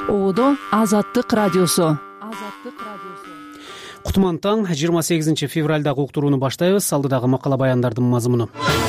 Оодо Азаттык радиосу. Кутман таң, 28 февралдагы уктурууну баштайбыз. Алдыдагы макала баяндардын мазмуну.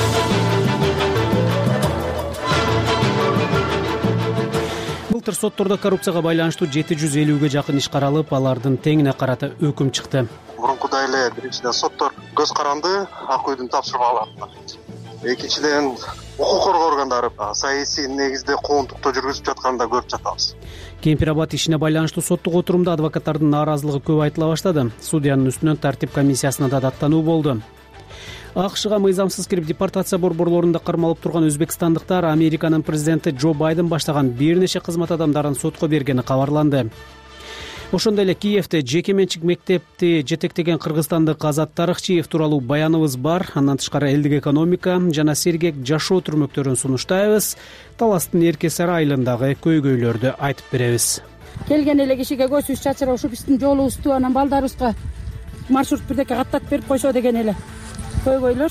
Былтыр соттордо коррупцияга байланыштуу 750ге жакын иш каралып, алардын теңине карата өкүм чыкты. Мурункудай эле биринчиден соттор көз каранды, ак үйдүн тапшырмаларына. Экинчиден укук коргоо органдары саясий негизде коомдукту жүргүзүп жатканын да көрүп жатабыз. Кемпир абад ишине байланыштуу соттук отурумда адвокаттардын нааразылыгы көп айтыла баштады. Судьянын үстүнөн тартип комиссиясына да даттануу болду. АКШга мыйзамсыз кирип депортация борборлорунда кармалып турган өзбекстандыктар Американын президенти Джо Байден баштаган бир нече кызмат адамдарын сотко бергени кабарланды. Ошондой эле Киевде жеке менчик мектепти жетектеген кыргызстандык Азат Тарыхчиев тууралуу баяныбыз бар. Андан тышкары элдик экономика жана сергек жашоо түрмөктөрүн сунуштайбыз. Таластын Эркесар айылындагы көйгөйлөрдү айтып беребиз. Келген эле кишиге көзүбүз чачырап биздин жолубузду анан балдарыбызга маршрут бирдеке каттатып берип койсо деген эле көйгөйлөр.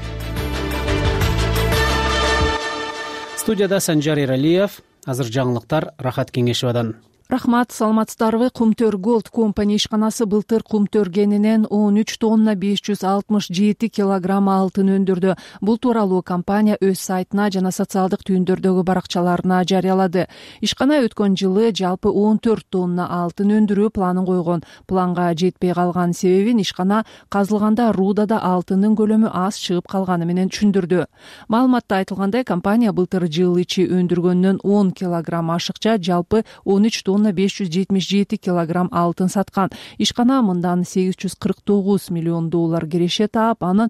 Студияда Санжар Эралиев. Азыр жаңылыктар Рахат Кеңешевадан. Рахмат, саламатсыздарбы? Кумтөр Голд компания ишканасы былтыр кумтөр кенинен 13 тонна 567 килограмм алтын өндүрдү. Бул тууралуу компания өз сайтына жана социалдык түйүндөрдөгү баракчаларына жарыялады. Ишкана өткөн жылы жалпы 14 тонна алтын өндүрүү планын койгон. Планга жетпей калган себебин ишкана казылганда рудада алтындын көлөмү аз чыгып калганы менен түшүндүрдү. Маалыматта айтылгандай, компания былтыр жыл ичи өндүргөндөн 10 килограмм ашыкча жалпы 13 тонна 577 килограмм алтын саткан. Ишкана мындан 849 миллион доллар киреше таап, анын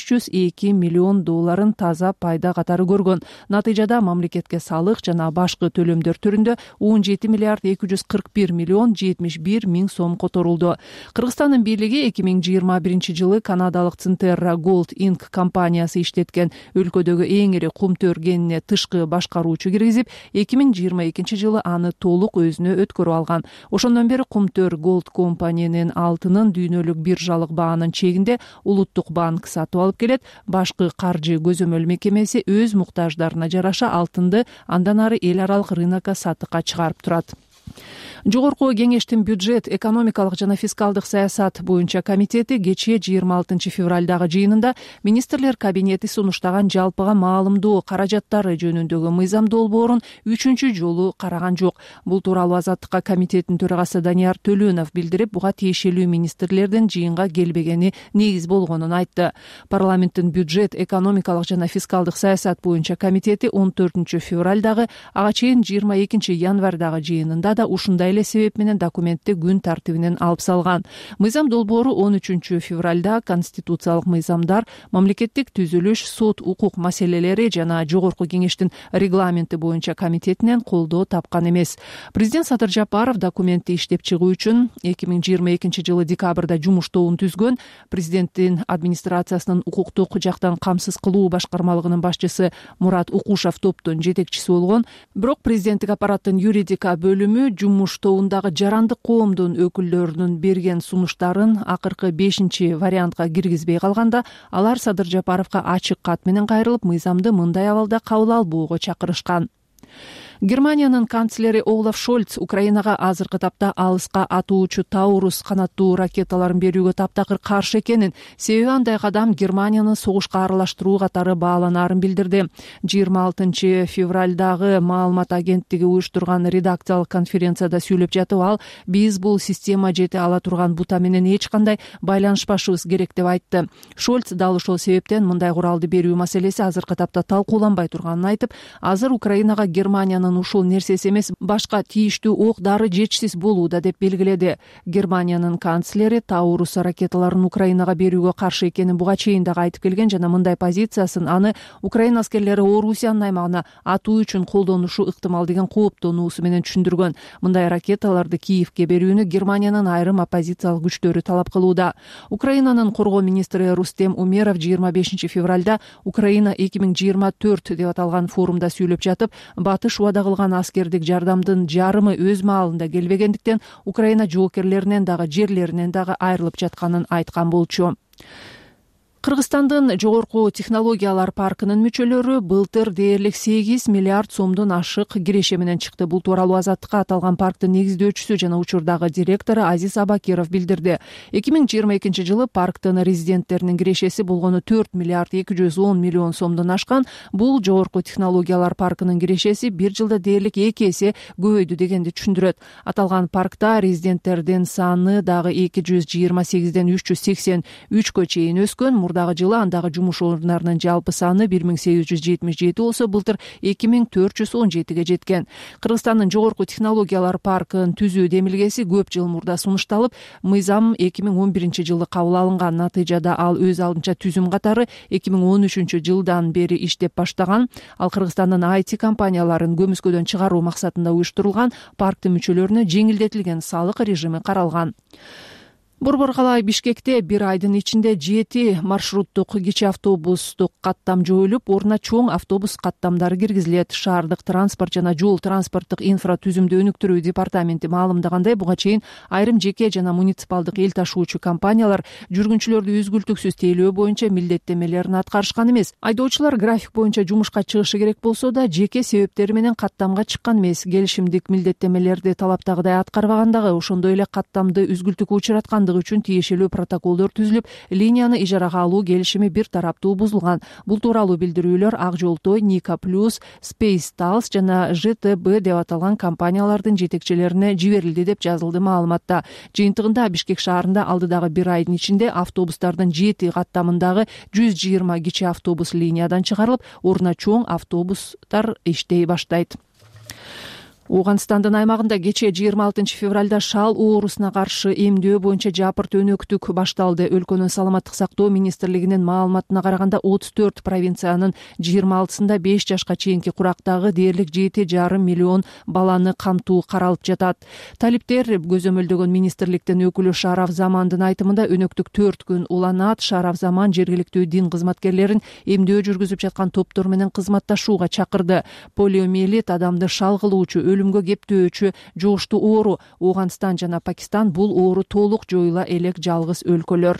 302 миллион долларын таза пайда катары көргөн. Натыйжада мамлекетке салык жана башкы төлөмдөр түрүндө 17 миллиард 241 миллион 71 миң сом которулду. Кыргызстандын бийлиги 2021 жылы канадалык Центерра Голд Инк компаниясы иштеткен өлкөдөгү эң ири кумтөр кенине тышкы башкаруучу киргизип, 2022 жылы аны толук өзүнө өткөрүп алган. Ошондон бери кумтөр Голд компаниянын алтынын дүйнөлүк биржалык баанын чегинде Улуттук банк сатып алып келет. Башкы каржы көзөмөл мекемеси өз муктаждарына жараша алтынды андан ары эл аралык рынокко сатыкка чыгарып турат. Жогорку кеңештин бюджет, экономикалык жана фискалдык саясат боюнча комитети кечээ 26 февралдагы жыйынында министрлер кабинети сунуштаган жалпыга маалымдоо каражаттары жөнүндөгү мыйзам долбоорун 3-чү жолу караган жок. Бул тууралуу Азаттыкка комитеттин төрагасы Данияр Төлөнов билдирип, буга тиешелүү министрлердин жыйынга келбегени негиз болгонун айтты. Парламенттин бюджет, экономикалык жана фискалдык саясат боюнча комитети 14 февралдагы, ага чейин 22 январдагы жыйынында да ушундай эле себеп менен документти күн тартибинен алып салган. Мыйзам долбоору 13 февралда конституциялык мыйзамдар, мамлекеттик түзүлүш, сот, укук маселелери жана жогорку кеңештин регламенти боюнча комитетинен колдоо тапкан эмес. Президент Садыр Жапаров документти иштеп чыгуу үчүн 2022 жылы декабрда жумуш тобун түзгөн. Президенттин администрациясынын укуктук жактан камсыз кылуу башкармалыгынын башчысы Мурат Укушев топтун жетекчиси болгон. Бирок президенттик аппараттын юридика бөлүмү жумуш тобундагы жарандык коомдун өкүлдөрүнүн берген сунуштарын акыркы 5 вариантка киргизбей калганда, алар Садыр Жапаровго ачык кат менен кайрылып, мыйзамды мындай абалда кабыл албоого чакырышкан. Германиянын канцлери Олаф Шольц Украинага азыркы тапта алыска атуучу Таурус канаттуу ракеталарын берүүгө таптакыр каршы экенин, себеби андай кадам Германияны согушка аралаштыруу катары бааланаарын билдирди. 26 февралдагы маалымат агенттиги уюштурган редакциялык конференцияда сүйлөп жатып, ал биз бул система жете ала турган бута менен эч кандай байланышпашыбыз керек деп айтты. Шольц дал ошол себептен мындай куралды берүү маселеси азыркы тапта талкууланбай турганын айтып, азыр Украинага Германиянын ушул нерсеси эмес, башка тийиштүү ок дары жетишсиз болууда деп белгиледи. Германиянын канцлери Таурус ракеталарын Украинага берүүгө каршы экенин буга чейин дагы айтып келген жана мындай позициясын аны Украина аскерлери Орусиянын аймагына атуу үчүн колдонушу ыктымал деген кооптонуусу менен түшүндүргөн. Мындай ракеталарды Киевке берүүнү Германиянын айрым оппозициялык күчтөрү талап кылууда. Украинанын коргоо министри Рустем Умеров 25 февралда Украина 2024 деп аталган форумда сүйлөп жатып, батыш убада кылган аскердик жардамдын жарымы өз маалында келбегендиктен Украина жоокерлеринен дагы жерлеринен дагы айрылып жатканын айткан болчу. Кыргызстандын жогорку технологиялар паркынын мүчөлөрү былтыр дээрлик 8 миллиард сомдон ашык киреше менен чыкты. Бул тууралуу Азаттыкка аталган парктын негиздөөчүсү жана учурдагы директору Азиз Абакиров билдирди. 2022 жылы парктын резиденттеринин кирешеси болгону 4 миллиард 210 миллион сомдон ашкан. Бул жогорку технологиялар паркынын кирешеси бир жылда дээрлик 2 эсе көбөйдү дегенди түшүндүрөт. Аталган паркта резиденттердин саны дагы 228ден 383кө чейин өскөн. Мурдагы жылы андагы жумуш орундарынын жалпы саны 1877 болсо, былтыр 2417ге жеткен. Кыргызстандын жогорку технологиялар паркын түзүү демилгеси көп жыл мурда сунушталып, мыйзам 2011 жылы кабыл алынган. Натыйжада ал өз алдынча түзүм катары 2013 жылдан бери иштеп баштаган. Ал Кыргызстандын IT компанияларын көмүскөдөн чыгаруу максатында уюштурулган. Парктын мүчөлөрүнө жеңилдетилген салык режими каралган. Борбор калаа Бишкекте бир айдын ичинде 7 маршруттук кичи автобустук каттам жоюлуп, ордуна чоң автобус каттамдары киргизилет. Шаардык транспорт жана жол транспорттук инфратүзүмдү өнүктүрүү департаменти маалымдагандай, буга чейин айрым жеке жана муниципалдык эл ташуучу компаниялар жүргүнчүлөрдү үзгүлтүксүз тейлөө боюнча милдеттемелерин аткарышкан эмес. Айдоочулар график боюнча жумушка чыгышы керек болсо да, жеке себептери менен каттамга чыккан эмес. Келишимдик милдеттемелерди талаптагыдай аткарбагандагы, ошондой эле каттамды үзгүлтүккө учураткандыгы үчүн тиешелүү протоколдор түзүлүп, линияны ижарага алуу келишими бир тараптуу бузулган. Бул тууралуу билдирүүлөр Ак Жол Той, Ника Плюс, Space Tals жана ЖТБ деп аталган компаниялардын жетекчилерине жиберилди деп жазылды маалыматта. Жыйынтыгында Бишкек шаарында алдыдагы бир айдын ичинде автобустардын 7 каттамындагы 120 кичи автобус линиядан чыгарылып, ордуна чоң автобустар иштей баштайт. Ооганстандын аймагында кечээ 26 февралда шал оорусуна каршы эмдөө боюнча жапырт өнөктүк башталды. Өлкөнүн саламаттык сактоо министрлигинин маалыматына караганда 34 провинциянын 26сында 5 жашка чейинки курактагы дээрлик 7,5 миллион баланы камтуу каралып жатат. Талиптер көзөмөлдөгөн министрликтин өкүлү Шараф Замандын айтымында өнөктүк 4 күн уланат. Шараф Заман жергиликтүү дин кызматкерлерин эмдөө жүргүзүп жаткан топтор менен кызматташууга чакырды. Полиомиелит адамды шал кылуучу, өлүмгө кептөөчү жугуштуу оору. Ооганстан жана Пакистан бул оору толук жоюла элек жалгыз өлкөлөр.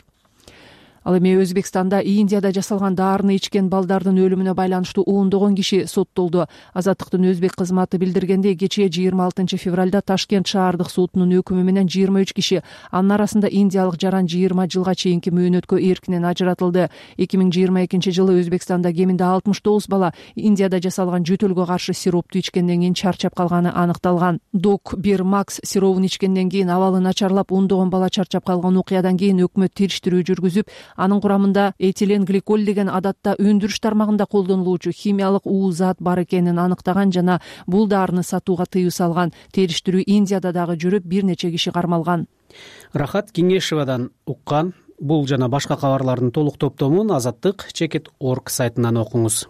Ал эми Өзбекстанда Индияда жасалган даарыны ичкен балдардын өлүмүнө байланыштуу ондогон киши соттолду. Азаттыктын өзбек кызматы билдиргендей, кечээ 26 февралда Ташкент шаардык сотунун өкүмү менен 23 киши, анын арасында индиялык жаран 20 жылга чейинки мөөнөткө эркинен ажыратылды. 2022 жылы Өзбекстанда кеминде 69 бала Индияда жасалган жөтөлгө каршы сиропту ичкенден кийин чарчап калганы аныкталган. Док-1 Макс сиробун ичкенден кийин абалы начарлап, ондогон бала чарчап калган окуядан кийин өкмөт териштирүү жүргүзүп, анын курамында этилен гликоль деген адатта өндүрүш тармагында колдонулуучу химиялык уу зат бар экенин аныктаган жана бул даарыны сатууга тыюу салган. Териштирүү Индияда дагы жүрүп, бир нече киши кармалган. Рахат Кеңешевадан уккан бул жана башка кабарлардын толук топтомун Azattik.org сайтынан окуңуз.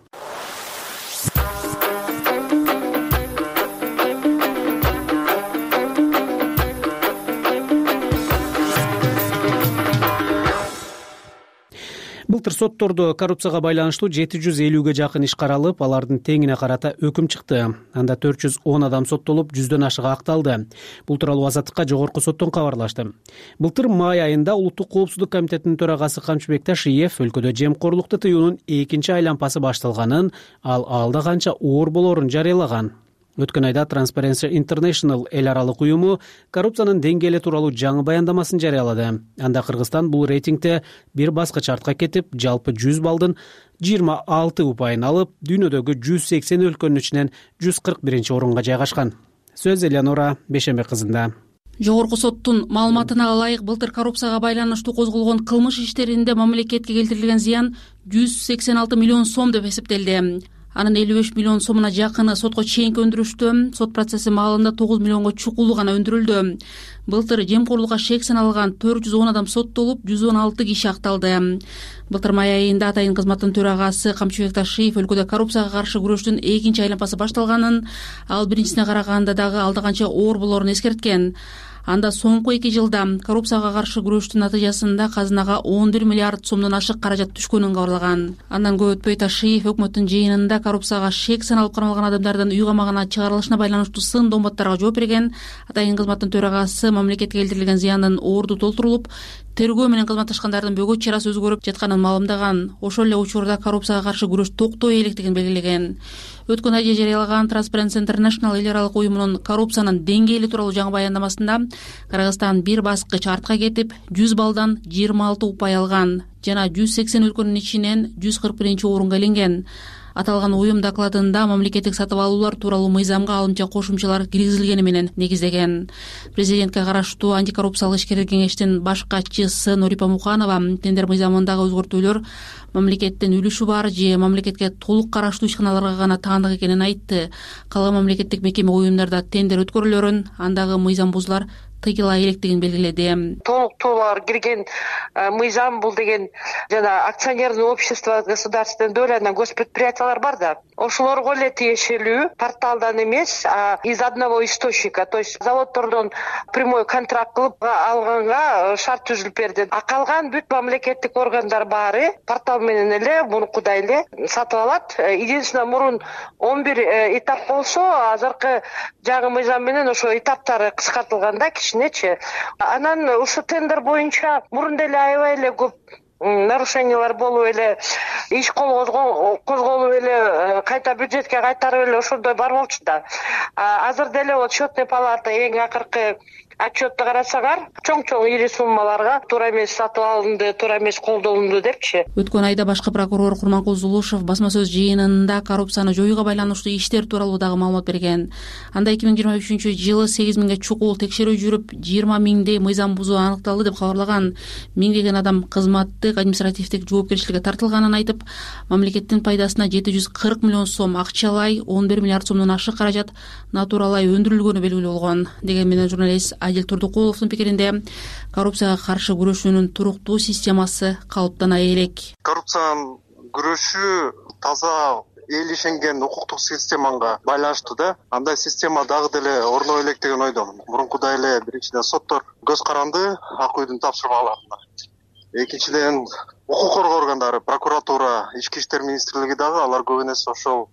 Былтыр соттордо коррупцияга байланыштуу 750ге жакын иш каралып, алардын теңине карата өкүм чыкты. Анда 410 адам соттолуп, 100дөн ашыгы акталды. Бул тууралуу Азаттыкка жогорку соттон кабарлашты. Былтыр май айында Улуттук коопсуздук комитетинин төрагасы Камчыбек Ташиев өлкөдө жемкорлукту тыюунун экинчи айланпасы башталганын, ал алда канча оор болорун жарыялаган. Өткөн айда Transparency International эл аралык уюму коррупциянын деңгээли тууралуу жаңы баяндамасын жарыялады. Анда Кыргызстан бул рейтингде бир баскыч артка кетип, жалпы 100 балдын 26 упайын алып, дүйнөдөгү 180 өлкөнүн ичинен 141 орунга жайгашкан. Сөз Элеонора Бешембек кызында. Жогорку соттун маалыматына ылайык, былтыр коррупцияга байланыштуу козголгон кылмыш иштеринде мамлекетке келтирилген зыян 186 миллион сом деп эсептелди. Анын 55 миллион сомуна жакыны сотко чейинки өндүрүштү. Сот процесси маалында 9 миллионго чукулу гана өндүрүлдү. Былтыр жемкорлукка шек саналган 410 адам соттолуп, 116 киши акталды. Былтыр май айында атайын кызматтын төрагасы Камчыбек Ташиев өлкөдө коррупцияга каршы күрөштүн экинчи айланпасы башталганын, ал биринчисине караганда дагы алда канча оор болорун эскерткен. Анда соңку 2 жылда коррупцияга каршы күрөштүн натыйжасында казынага 11 миллиард сомдон ашык каражат түшкөнүн кабарлаган. Андан көп өтпөй Ташиев өкмөттүн жыйынында коррупцияга шек саналып каралган адамдардын үй камагына чыгарылышына байланыштуу сын домботтарга жооп берген. Атайын кызматтын төрагасы мамлекетке келтирилген зыяндын орду толтурулуп, тергөө менен кызматташкандардын бөгөт чарасы өзгөрүп жатканын маалымдаган. Ошол эле учурда коррупцияга каршы күрөш токтой электигин белгилеген. Өткөн айда жарыялаган Transparency International эл аралык уюмунун коррупциянын деңгээли тууралуу жаңы баяндамасында Кыргызстан бир баскыч артка кетип 100 баллдан 26 упай алган жана 180 өлкөнүн ичинен 141 орунга илинген. Аталган уюм докладында мамлекеттик сатып алуулар тууралуу мыйзамга алымча кошумчалар киргизилгени менен негиздеген. Президентке караштуу антикоррупциялык ишкерлер кеңештин баш катчысы Нурипа Муханова тендер мыйзамындагы өзгөртүүлөр мамлекеттин үлүшү бар же мамлекетке толук караштуу ишканаларга гана таандык экенин айтты. Калган мамлекеттик мекеме уюмдарда тендер өткөрүлөрүн, андагы мыйзам бузуулар тыйыла электигин белгиледи. Толуктуулар кирген мыйзам бул деген жана акционерное общество государственной доли на госпредприятиялар бар да. Ошолорго эле тиешелүү порталдан эмес, из одного источника, то есть заводдордон прямой контракт кылып алганга шарт түзүлүп берди. Калган бүт мамлекеттик органдар баары портал менен эле мурункудай эле сатып алат. Единственное, мурун 11 этап болсо, азыркы жаңы мыйзам менен ошо этаптары кыскартылганда кичинечи. Анан ушу тендер боюнча мурун деле аябай эле көп нарушениялар болуп эле, иш козголуп эле, кайта бюджетке кайтарып эле ошондой бар болчу да. Азыр деле вот счетный палата эң акыркы отчетты карасаңар, чоң-чоң ири суммаларга туура эмес сатып алынды, туура эмес колдолунду депчи. Өткөн айда башкы прокурор Курманкул Зулушев басма сөз жыйынында коррупцияны жоюуга байланыштуу иштер тууралуу дагы маалымат берген. Анда 2023-жылы 8 миңге чукул текшерүү жүрүп, 20 миңдей мыйзам бузуу аныкталды деп кабарлаган. Миңдеген адам кызматтык, административдик жоопкерчиликке тартылганын айтып, мамлекеттин пайдасына 740 миллион сом акчалай, 11 миллиард сомдон ашык каражат натуралай өндүрүлгөнү белгилүү болгон. Деген менен журналист Адил Турдукуловдун пикиринде коррупцияга каршы күрөшүүнүн туруктуу системасы калыптана элек. Коррупцияны күрөшүү таза эл ишенген укуктук системага байланыштуу да. Андай система дагы деле орно элек деген ойдомун. Мурункудай эле биринчиден соттор көз каранды ак үйдүн тапшырмаларына. Экинчиден укук коргоо органдары, прокуратура, ички иштер министрлиги дагы алар көбүнө ошол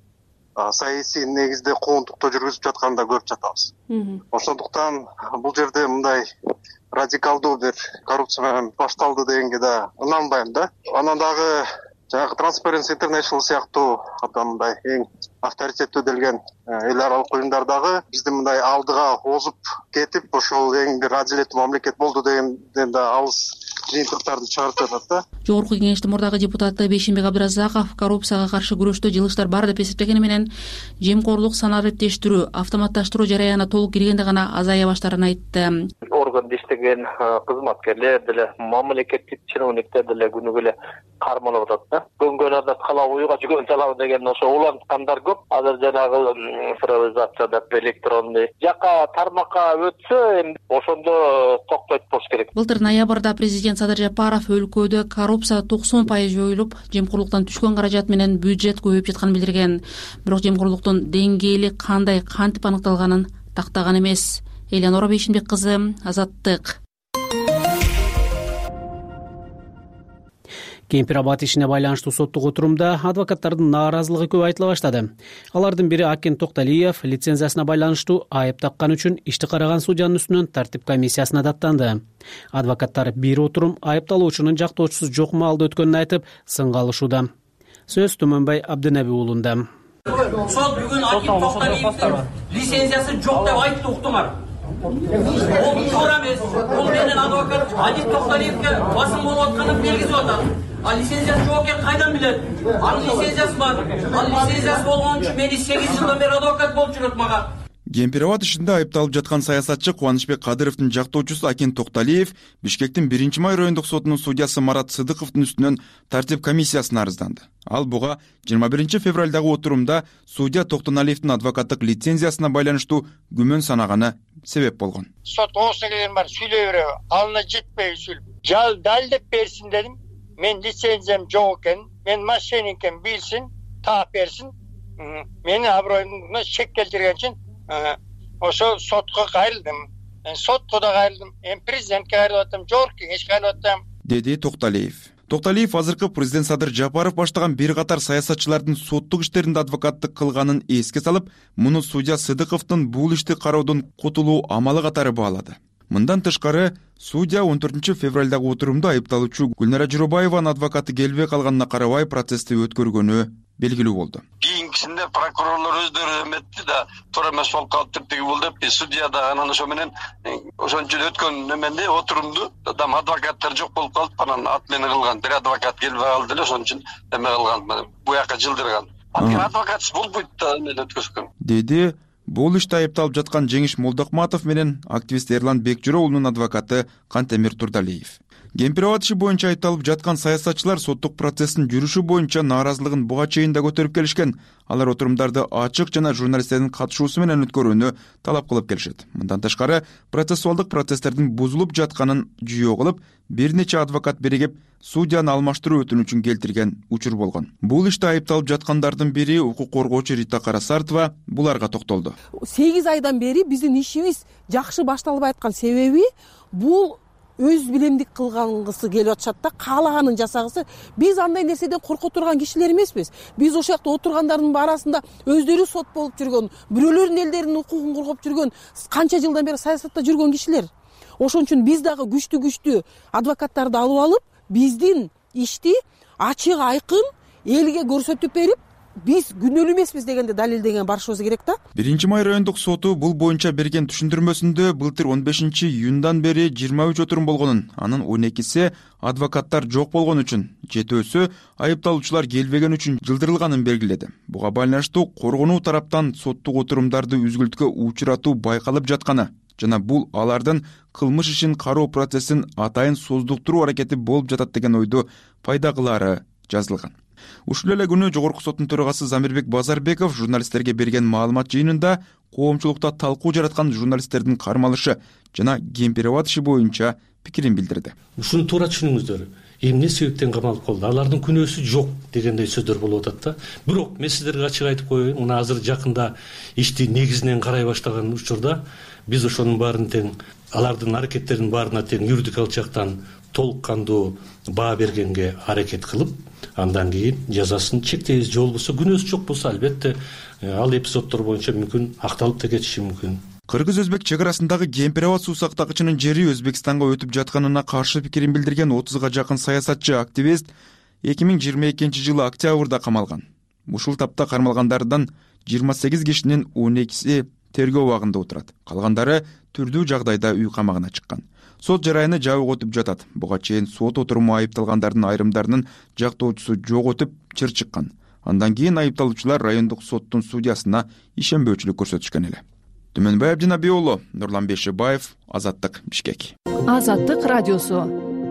саясий негизде коомдукта жүргүзүп жатканда көрүп жатабыз. Ошондуктан бул жерде мындай радикалдуу бир коррупция менен башталды дегенге да ынанбайм да. Анан дагы жанагы Transparency International сыяктуу мындай эң авторитеттүү делген эл аралык уюмдардагы бизди мындай алдыга озуп кетип, ошол эң бир адилеттүү мамлекет болду дегенден да алыс жыйынтыктарды чыгарып жатат да. Жогорку кеңештин мурдагы депутаты Бейшенбек Абдыразаков коррупцияга каршы күрөштө жылыштар бар деп эсептегени менен, жемкорлук санариптештирүү, автоматташтыруу жараяна толук киргенде гана азая баштаарын айтты. Органда иштеген кызматкерлер деле, мамлекеттик чиновниктер деле күнүгө эле кармалып атат да. Көнгөн адат кала уюга жүгөн салабы деген ошо уланткандар көп. Азыр жанагы цифровизация деп электронный жака тармакка өтсө, ошондо токтойт болуш керек. Былтыр ноябрда президент Садыр Жапаров өлкөдө коррупция 90% жоюлуп, жемкорлуктан түшкөн каражат менен бюджет көбөйүп жатканын билдирген. Бирок жемкорлуктун деңгээли кандай кантип аныкталганын тактаган эмес. Элянора Бейшенбек кызы, Азаттык. Кемпир абад ишине байланыштуу соттук отурумда адвокаттардын нааразылыгы көп айтыла баштады. Алардын бири Акен Токталиев лицензиясына байланыштуу айып таккан үчүн ишти караган судьянын үстүнөн тартип комиссиясына даттанды. Адвокаттар бир отурум айыпталуучунун жактоочусу жок маалда өткөнүн айтып, сынга алышууда. Сөз Төмөнбай Абдынаби уулунда. Сот бүгүн Акен Токталиевдин лицензиясы жок деп айтты, уктуңар. Ол туура эмес. Бул менен адвокат Акен Токталиевге басым болуп атканын белгизип атат. Ал лицензиясы жок экен кайдан билет? Анын лицензиясы бар. Ал лицензиясы болгон үчүн мени 8 жылдан бери адвокат болуп жүрөт мага. Кемпир абад ишинде айыпталып жаткан саясатчы Кубанычбек Кадыровдун жактоочусу Акен Токталиев Бишкектин 1-май райондук сотунун судьясы Марат Сыдыковдун үстүнөн тартип комиссиясына арызданды. Ал буга 21 февралдагы отурумда судья Токтоналиевдин адвокаттык лицензиясына байланыштуу күмөн санаганы себеп болгон. Сот оосуна келген бар сүйлөй береби, алына жетпей сүйлөп. Далилдеп берсин дедим. Мен лицензиям жок экен, мен мошенникем билсин, таап берсин. Мени аброюмдуна шек келтирген үчүн ошо сотко кайрылдым. Сотко да кайрылдым, президентке кайрылып аттым, жогорку кеңешке кайрылып аттым, деди Токталиев. Токталиев азыркы президент Садыр Жапаров баштаган бир катар саясатчылардын соттук иштеринде адвокаттык кылганын эске салып, муну судья Сыдыковдун бул ишти кароодон кутулуу амалы катары баалады. Мындан тышкары судья 14 февралдагы отурумда айыпталуучу Гүлнара Журобаеванын адвокаты келбей калганына карабай процессти өткөргөнү белгилүү болду. Кийинкисинде прокурорлор өздөрү эметти да туура эмес болуп калыптыр тиги бул деп судья да анан ошо менен ошончо өткөн неменде отурумду дам адвокаттар жок болуп калып анан отмена кылган. Бир адвокат келбей калды эле ошон үчүн эме кылган, буяка жылдырган. Анткени адвокатсыз болбойт да эмеде өткөзгөн. Деди бул иште айыпталып жаткан Жеңиш Молдокматов менен активист Эрлан Бекжироулунун адвокаты Кантемир Турдалиев. Кемпирабад иши боюнча айыпталып жаткан саясатчылар соттук процесстин жүрүшү боюнча нааразылыгын буга чейин да көтөрүп келишкен. Алар отурумдарды ачык жана журналисттердин катышуусу менен өткөрүүнү талап кылып келишет. Мындан тышкары процессуалдык процесстердин бузулуп жатканын жүйө кылып, бир нече адвокат биригип судьяны алмаштыруу өтүнүчүн келтирген учур болгон. Бул иште айыпталып жаткандардын бири укук коргоочу Рита Карасартова буларга токтолду. 8 айдан бери биздин ишибиз жакшы башталбай аткан себеби бул өз билемдик кылгангысы келип атышат да, каалаганын жасагысы. Биз андай нерседен корко турган кишилер эмеспиз. Биз ошол жакта отургандардын арасында өздөрү сот болуп жүргөн, бирөөлөрдүн элдеринин укугун коргоп жүргөн, канча жылдан бери саясатта жүргөн кишилер. Ошон үчүн биз дагы күчтүү адвокаттарды алып алып, биздин ишти ачык айкын элге көрсөтүп берип, биз күнөөлүү эмеспиз дегенде далилдеген барышыбыз керек да. 1-Май райондук соту бул боюнча берген түшүндүрмөсүндө былтыр 15 июндан бери 23 отурум болгонун, анын 12си адвокаттар жок болгон үчүн, 7-өсү айыпталуучулар келбеген үчүн жылдырылганын белгиледи. Буга байланыштуу коргонуу тараптан соттук отурумдарды үзгүлтүккө учуратуу байкалып жатканы жана бул алардын кылмыш ишин кароо процессин атайын создуктуруу аракети болуп жатат деген ойду пайда кылаары жазылган. Ушул эле күнү Жогорку соттун төрагасы Замирбек Базарбеков журналисттерге берген маалымат жыйынында коомчулукта талкуу жараткан журналисттердин кармалышы жана Кемпирабад иши боюнча пикирин билдирди. Ушуну туура түшүнүңүздөр. Эмне себептен камалып калды? Алардын күнөөсү жок дегендей сөздөр болуп атат да. Бирок мен сиздерге ачык айтып коеюн, мына азыр жакында ишти негизинен карай баштаган учурда биз ошонун баарын тең, алардын аракеттеринин баарына тең юридикалык жактан толук кандуу баа бергенге аракет кылып, андан кийин жазасын чектейбиз. Же болбосо күнөөсү жок болсо албетте ал эпизоддор боюнча мүмкүн акталып да кетиши мүмкүн. Кыргыз-Өзбек чек арасындагы Кемпирабад суу сактагычынын жери Өзбекстанга өтүп жатканына каршы пикирин билдирген 30га жакын саясатчы активист 2022-жылы октябрда камалган. Ушул тапта кармалгандардан 28 кишинин 12си тергөө убагында отурат. Калгандары түрдүү жагдайда үй камагына чыккан. Сот жарайыны жабык өтүп жатат. Буга чейин сот отуруму айыпталгандардын айрымдарынын жактоочусу жок өтүп, чыр чыккан. Андан кийин айыпталуучулар райондук соттун судьясына ишенбөөчүлүк көрсөтүшкөн эле. Түмөнбай Абдинабий уулу, Нурлан Бешибаев, Азаттык, Бишкек. Азаттык радиосу.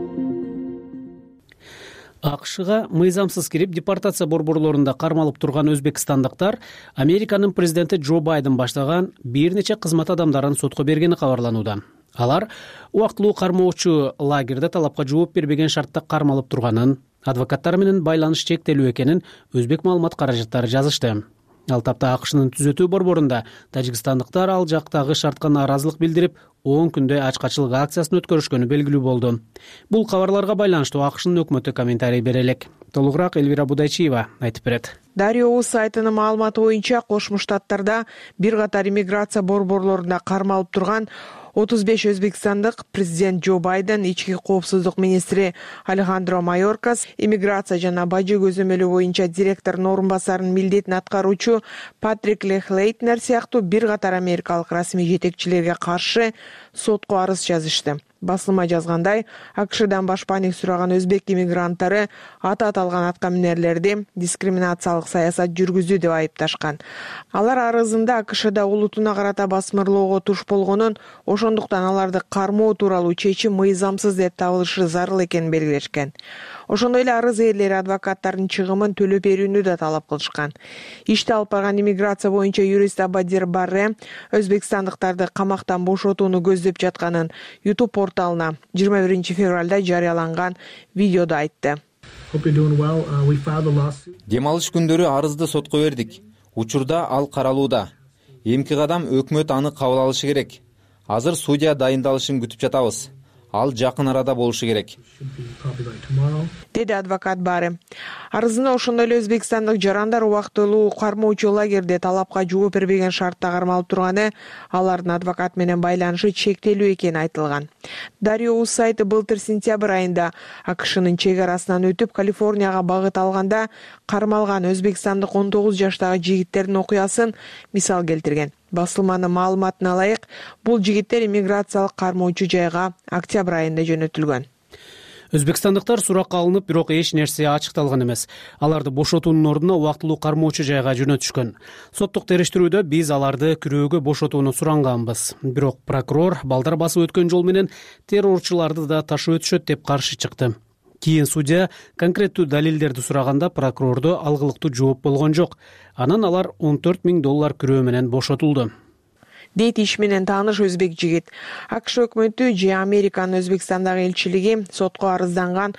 АКШга мыйзамсыз кирип депортация борборлорунда кармалып турган өзбекстандыктар Американын президенти Джо Байден баштаган бир нече кызмат адамдарын сотко бергени кабарланууда. Алар убактылуу кармоочу лагерде талапка жооп бербеген шартта кармалып турганын, адвокаттар менен байланыш чектелүү экенин өзбек маалымат каражаттары жазышты. Ал тапта АКШнын түзөтүү борборунда тажикстандыктар ал жактагы шартка нааразылык билдирип, 10 күндө ачкачылык акциясын өткөрүшкөнү белгилүү болду. Бул кабарларга байланыштуу АКШнын өкмөтү комментарий бере элек. Толугураак Элвира Будайчиева айтып берет. Дарио сайтынын маалыматы боюнча Кошмо Штаттарда бир катар иммиграция борборлорунда кармалып турган 35 өзбекстандык президент Джо Байден, ички коопсуздук министри Алехандро Майоркас, иммиграция жана бажы көзөмөлү боюнча директордун орун басарынын милдетин аткаруучу Патрик Лехлейтнер сыяктуу бир катар америкалык расмий жетекчилерге каршы сотко арыз жазышты. Басылма жазгандай, АКШдан башпаанек сураган өзбек иммигранттары аты аталган аткаминерлерди дискриминациялык саясат жүргүздү деп айыпташкан. Алар арызында АКШда улутуна карата басмырлоого туш болгонун, ошондуктан аларды кармоо тууралуу чечим мыйзамсыз деп табылышы зарыл экенин белгилешкен. Ошондой эле арыз ээлери адвокаттардын чыгымын төлөп берүүнү да талап кылышкан. Ишти алып барган иммиграция боюнча юрист Абадир Барре өзбекстандыктарды камактан бошотууну көздөп жатканын YouTube порталына 21 февралда жарыяланган видеодо айтты. Дем алыш күндөрү арызды сотко бердик. Учурда ал каралууда. Эмки кадам өкмөт аны кабыл алышы керек. Азыр судья дайындалышын күтүп жатабыз. ал жакын арада болушу керек, деди адвокат Бары. Арызында ошондой эле өзбекстандык жарандар убактылуу кармоочу лагерде талапка жооп бербеген шартта кармалып турганы, алардын адвокат менен байланышы чектелүү экени айтылган. Дарио.uz сайты былтыр сентябрь айында АКШнын чек арасынан өтүп Калифорнияга багыт алганда кармалган өзбекстандык 19 жаштагы жигиттердин окуясын мисал келтирген. Басылманын маалыматына ылайык, бул жигиттер иммиграциялык кармоочу жайга октябрь айында жөнөтүлгөн. Өзбекстандыктар суракка алынып, бирок эч нерсе ачыкталган эмес. Аларды бошотуунун ордуна убактылуу кармоочу жайга жөнөтүшкөн. Соттук териштирүүдө биз аларды күрөөгө бошотууну суранганбыз. Бирок прокурор балдар басып өткөн жол менен террорчуларды да ташып өтүшөт деп каршы чыкты. Кийин судья конкреттүү далилдерди сураганда прокурордо алгылыктуу жооп болгон жок. Анан алар $14,000 күрөө менен бошотулду. Дейт иш менен тааныш өзбек жигит. АКШ өкмөтү же Американын Өзбекстандагы элчилиги сотко арызданган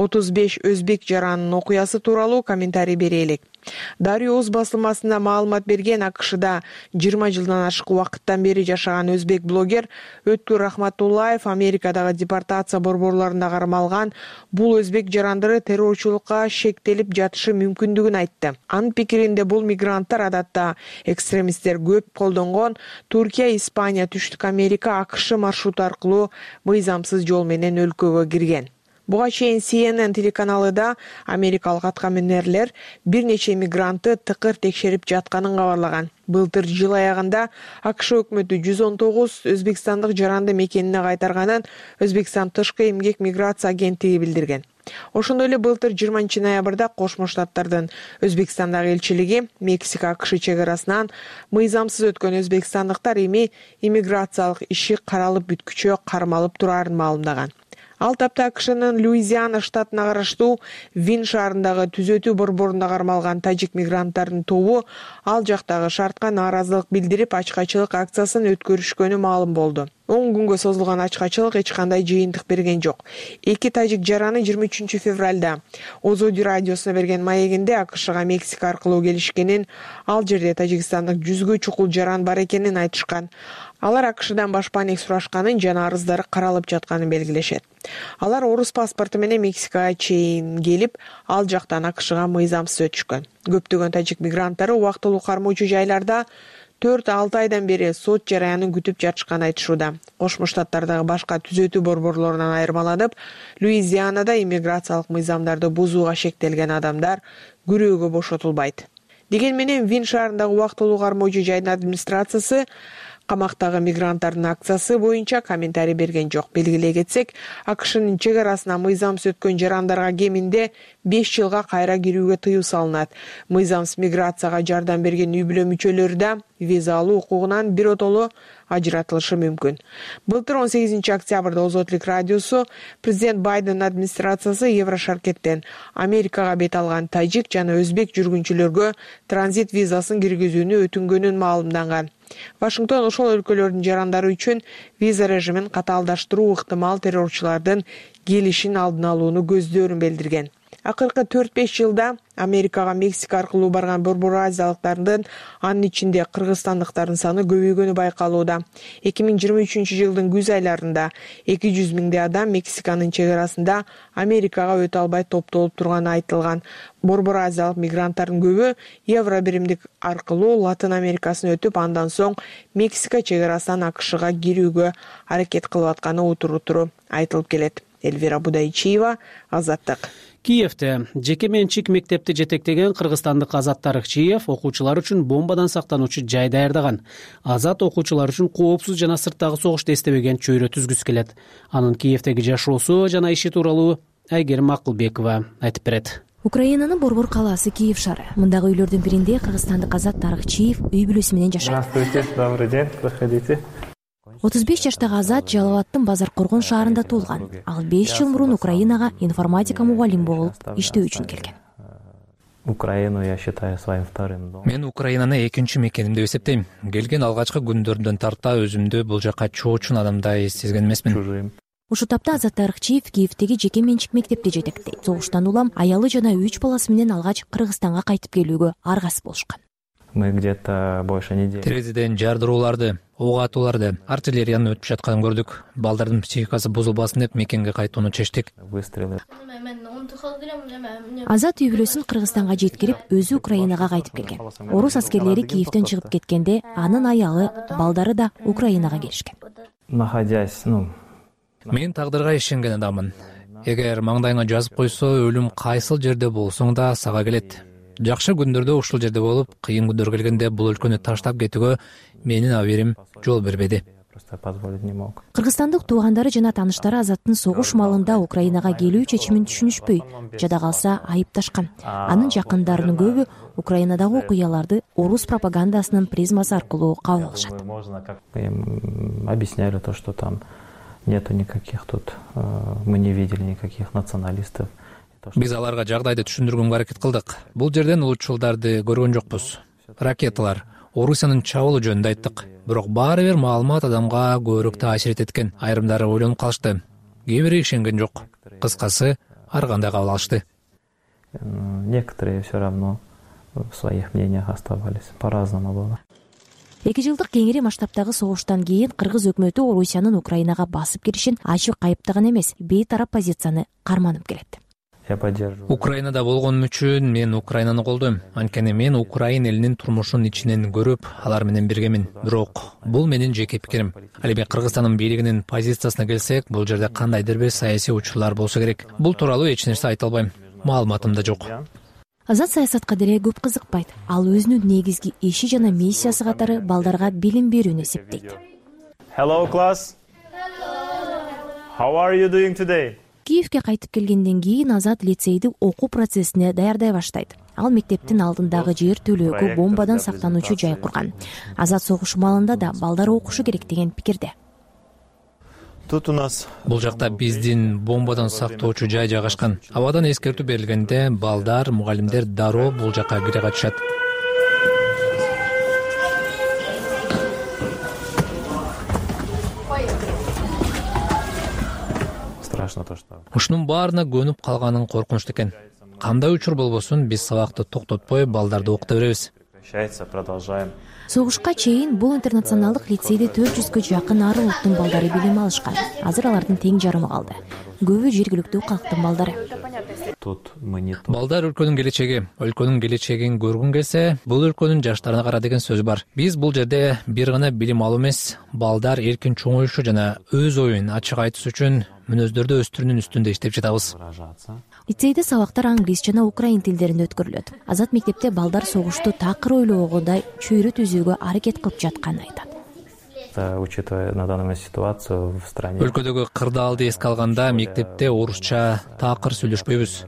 35 өзбек жаранынын окуясы тууралуу комментарий бере элек. Дарио.uz басылмасына маалымат берген АКШда 20 жылдан ашык убакыттан бери жашаган өзбек блогер Өткүр Рахматуллаев Америкадагы депортация борборлорунда кармалган бул өзбек жарандары террорчулукка шектелип жатышы мүмкүндүгүн айтты. Анын пикиринде бул мигранттар адатта экстремисттер көп колдонгон Туркия, Испания, Түштүк Америка, АКШ маршруту аркылуу мыйзамсыз жол менен өлкөгө кирген. Буга чейин CNN телеканалы да америкалык аткаминерлер бир нече мигрантты тыкыр текшерип жатканын кабарлаган. Былтыр жыл аягында АКШ өкмөтү 119 өзбекстандык жаранды мекенине кайтарганын Өзбекстан тышкы эмгек миграция агенттиги билдирген. Ошондой эле былтыр 20 ноябрда Кошмо Штаттардын Өзбекстандагы элчилиги Мексика АКШ чек арасынан мыйзамсыз өткөн өзбекстандыктар эми иммиграциялык иши каралып бүткүчө кармалып турарын маалымдаган. Ал тапта АКШнын Луизиана штатына караштуу Вин шаарындагы түзөтүү борборунда кармалган тажик мигранттардын тобу ал жактагы шартка нааразылык билдирип ачкачылык акциясын өткөрүшкөнү маалым болду. 10 күнгө созулган ачкачылык эч кандай жыйынтык берген жок. Эки тажик жараны 23 февралда Озоди радиосуна берген маегинде АКШга Мексика аркылуу келишкенин, ал жерде тажикстандык 100гө чукул жаран бар экенин айтышкан. Алар АКШдан башпаанек сурашканын жана арыздары каралып жатканын белгилешет. Алар орус паспорту менен Мексикага чейин келип, ал жактан АКШга мыйзамсыз өтүшкөн. Көптөгөн тажик мигранттары убактылуу кармоочу жайларда 4-6 айдан бери сот жараянын күтүп жатышканын айтышууда. Кошмо Штаттардагы башка түзөтүү борборлорунан айырмаланып, Луизианада иммиграциялык мыйзамдарды бузууга шектелген адамдар күрөөгө бошотулбайт. Деген менен Вин шаарындагы убактылуу кармоочу жайдын администрациясы камактагы мигранттардын акциясы боюнча комментарий берген жок. Белгилей кетсек, АКШнын чек арасына мыйзамсыз өткөн жарандарга кеминде 5 жылга кайра кирүүгө тыюу салынат. Мыйзамсыз миграцияга жардам берген үй-бүлө мүчөлөрү да виза алуу укугунан биротоло ажыратылышы мүмкүн. Былтыр 18 октябрда Озотлук радиосу президент Байден администрациясы Еврошаркеттен Америкага бет алган тажик жана өзбек жүргүнчүлөргө транзит визасын киргизүүнү өтүнгөнүн маалымданган. Вашингтон ошол өлкөлөрдүн жарандары үчүн виза режимин катаалдаштыруу ыктымал террорчулардын келишин алдын алууну көздөрүн билдирген. Акыркы 4-5 жылда Америкага Мексика аркылуу барган борбор азиялыктардын, анын ичинде кыргызстандыктардын саны көбөйгөнү байкалууда. 2023 жылдын күз айларында 200 миңдей адам Мексиканын чек арасында Америкага өтө албай топтолуп турганы айтылган. Борбор азиялык мигранттардын көбү евро биримдик аркылуу Латын Америкасын өтүп, андан соң Мексика чек арасынан АКШга кирүүгө аракет кылып атканы утуру айтылып келет. Эльвира Будайчиева, Азаттык. Киевде жеке менчик мектепти жетектеген кыргызстандык Азат Тарыкчиев окуучулар үчүн бомбадан сактануучу жай даярдаган. Азат окуучулар үчүн коопсуз жана сырттагы согушта эстебеген чөйрө түзгүсү келет. Анын Киевдеги жашоосу жана иши тууралуу Айгерим Акылбекова айтып берет. Украинанын борбор калаасы Киев шаары. Мындагы үйлөрдүн биринде кыргызстандык Азат Тарыкчиев үй бүлөсү менен жашайт. Добрый день, проходите. 35 жаштагы Азат Жалалаттын Базаркоргон шаарында туулган. Ал 5 жыл мурун Украинага информатика мугалим болуп иштөө үчүн келген. Украину я считаю своим вторым домом. Мен Украинаны экинчи мекеним деп эсептейм. Келген алгачкы күндөрдөн тарта өзүмдү бул жака чоочун адамдай сезген эмесмин. Ушул тапта Азат Тарыкчиев Киевдеги жеке менчик мектепти жетектейт. Согуштан улам аялы жана 3 баласы менен алгач Кыргызстанга кайтып келүүгө аргасыз болушкан. Мы где-то больше недели. Терезеден жардырууларды, ок атууларды, артиллериянын өтүп жатканын көрдүк. Балдардын психикасы бузулбасын деп мекенге кайтууну чечтик. Выстрелы. Азат үй бүлөсүн Кыргызстанга жеткирип, өзү Украинага кайтып келген. Орус аскерлери Киевден чыгып кеткенде, анын аялы, балдары да Украинага келишкен. Находясь, Мен тагдырга ишенген адаммын. Эгер маңдайыңа жазып койсо, өлүм кайсыл жерде болсоң да сага келет. Жакшы күндөрдө ушул жерде болуп, кыйын күндөр келгенде бул өлкөнү таштап кетүүгө менин абийирим жол бербеди. Кыргызстандык туугандары жана тааныштары Азаттын согуш маалында Украинага келүү чечимин түшүнүшпөй, жада калса айыпташкан. Анын жакындарынын көбү Украинадагы окуяларды орус пропагандасынын призмасы аркылуу кабыл алышат. Объясняли то, что там нету никаких тут, мы не видели никаких националистов. Биз аларга жагдайды түшүндүргөнгө аракет кылдык. Бул жерден улутчулдарды көргөн жокпуз. Ракеталар, Орусиянын чабуулу жөнүндө айттык. Бирок баары бир маалымат адамга көбүрөөк таасир этет экен. Айрымдары ойлонуп калышты. Кээ бири ишенген жок. Кыскасы, ар кандай кабыл алышты. Некоторые все равно в своих мнениях оставались. По-разному было. 2 жылдык кеңири масштабтагы согуштан кийин Кыргыз өкмөтү Орусиянын Украинага басып киришин ачык кайыптаган эмес, бейтарап позицияны карманып келет. Украинада болгонум үчүн мен Украинаны колдойм. Анткени мен Украин элинин турмушун ичинен көрүп, алар менен биргемин. Бирок бул менин жеке пикирим. Ал эми Кыргызстандын бийлигинин позициясына келсек, бул жерде кандайдыр бир саясий учурлар болсо керек. Бул тууралуу эч нерсе айта албайм. Маалыматым да жок. Азат саясатка деле көп кызыкпайт. Ал өзүнүн негизги иши жана миссиясы катары балдарга билим берүүнү эсептейт. Hello class. How are you doing today? Киевге кайтып келгенден кийин Азат лицейди окуу процессине даярдай баштайт. Ал мектептин алдындагы жер төлөөгө бомбадан сактануучу жай курган. Азат согуш маалында да балдар окушу керек деген пикирде. Бул жакта биздин бомбадан сактоочу жай жайгашкан. Абадан эскертүү берилгенде балдар, мугалимдер дароо бул жакка кире качышат. Ушунун баарына көнүп калганын коркунучтуу экен. Кандай учур болбосун, биз сабакты токтотпой балдарды окута беребиз. Согушка чейин бул интернационалдык лицейде 400гө жакын ар улуттун балдары билим алышкан. Азыр алардын тең жарымы калды. Көбү жергиликтүү калктын балдары. Балдар өлкөнүн келечеги. Өлкөнүн келечегин көргүн келсе, бул өлкөнүн жаштарына кара деген сөз бар. Биз бул жерде бир гана билим алуу эмес, балдар эркин чоңоюшу жана өз оюн ачык айтыш үчүн мүнөздөрдү өстүрүүнүн үстүндө иштеп жатабыз. Лицейде сабактар англис жана украин тилдеринде өткөрүлөт. Азат мектепте балдар согушту такыр ойлогондой чөйрө түзүүгө аракет кылып жатканын айтат. Учитывая на данную ситуацию в стране. Өлкөдөгү кырдаалды эске алганда мектепте орусча такыр сүйлөшпөйбүз.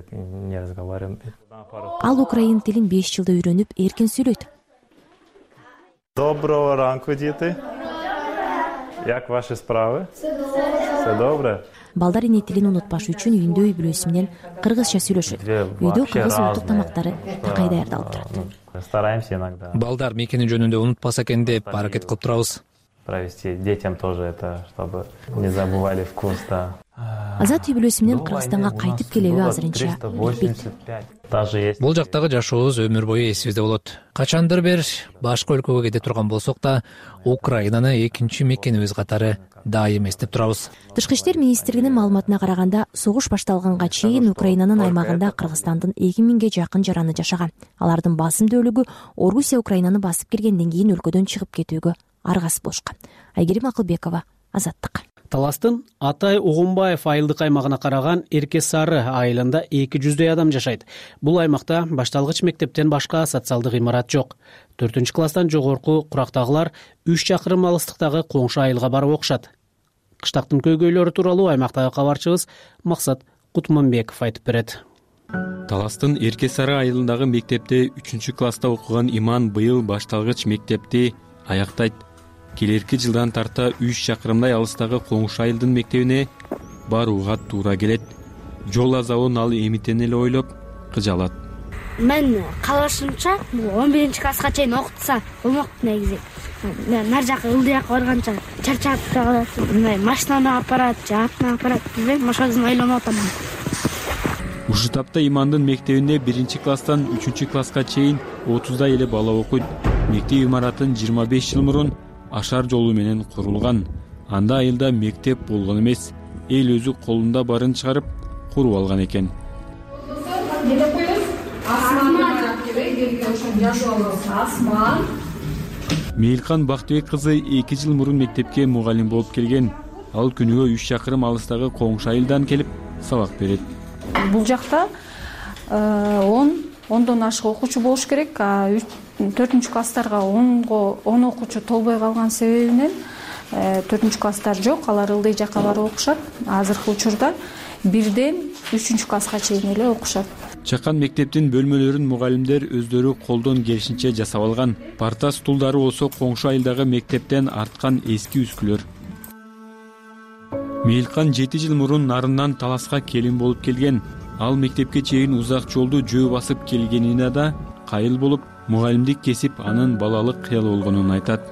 Ал украин тилин 5 жылда үйрөнүп, эркин сүйлөйт. Доброго ранку, дети. Як ваши справы? Все добре? Балдар эне тилин унутпаш үчүн үйүндө үй бүлөсү менен кыргызча сүйлөшөт. Үйдө кыргыз улуттук тамактары такай даярдалып турат. Стараемся иногда. Балдар мекени жөнүндө унутпаса экен деп аракет кылып турабыз. Провести детям тоже это, чтобы не забывали вкус, да. Азат үй бүлөсү менен Кыргызстанга кайтып келеби азырынча билбейт. Бул жактагы жашообуз өмүр бою эсибизде болот. Качандыр бир башка өлкөгө кете турган болсок да, Украинаны экинчи мекенибиз катары дайым эстеп турабыз. Тышкы иштер министрлигинин маалыматына караганда, согуш башталганга чейин Украинанын аймагында Кыргызстандын 2000ге жакын жараны жашаган. Алардын басым бөлүгү Орусия Украинаны басып киргенден кийин өлкөдөн чыгып кетүүгө аргасыз болушкан. Айгерим Акылбекова, Азаттык. Таластын Атай Угунбаев айылдык аймагына караган Эрке Сары айылында 200дөй адам жашайт. Бул аймакта башталгыч мектептен башка социалдык имарат жок. 4-класстан жогорку курактагылар 3 чакырым алыстыктагы коңшу айылга барып окушат. Кыштактын көйгөйлөрү тууралуу аймактагы кабарчыбыз Максат Кутманбеков айтып берет. Таластын Эрке Сары айылындагы мектепте 3-класста окуган Иман быйыл башталгыч мектепти аяктайт. Келерки жылдан тарта 3 чакырымдай алыстагы коңшу айылдын мектебине барууга туура келет. Жол азабын ал эмитен эле ойлоп кыжалат. Мен калышымча 11-класска чейин окутса болмок негизи. Нар жака ылдыяка барганча чарчап калат. Машинаны апарат, жаатына апарат. Мен ошондон ойлонуп атам. ушул тапта Имандын мектебинде 1-класстан 3-класска чейин 30 эле бала окуйт. Мектеп имаратын 25 жыл мурун ашар жолу менен курулган. Анда айылда мектеп болгон эмес, эл өзү колунда барын чыгарып куруп алган экен. Мейлкан Бактыбек кызы 2 жыл мурун мектепке мугалим болуп келген. Ал күнүгө 3 чакырым алыстагы коңшу айылдан келип сабак берет. Бул жакта 10дон ашык окуучу болуш керек. 4-класстарга 10 окуучу толбой калган себебинен 4-класстар жок, алар ылдый жакка барып окушат. Азыркы учурда 1ден 3-класска чейин эле окушат. Чакан мектептин бөлмөлөрүн мугалимдер өздөрү колдон келишинче жасап алган. Парта стулдары болсо коңшу айылдагы мектептен арткан эски үскүлөр. Мейлкан 7 жыл мурун Нарындан Таласка келин болуп келген. Ал мектепке чейин узак жолду жөө басып келгенине да кайыл болуп, мугалимдик кесип анын балалык кыял болгонун айтат.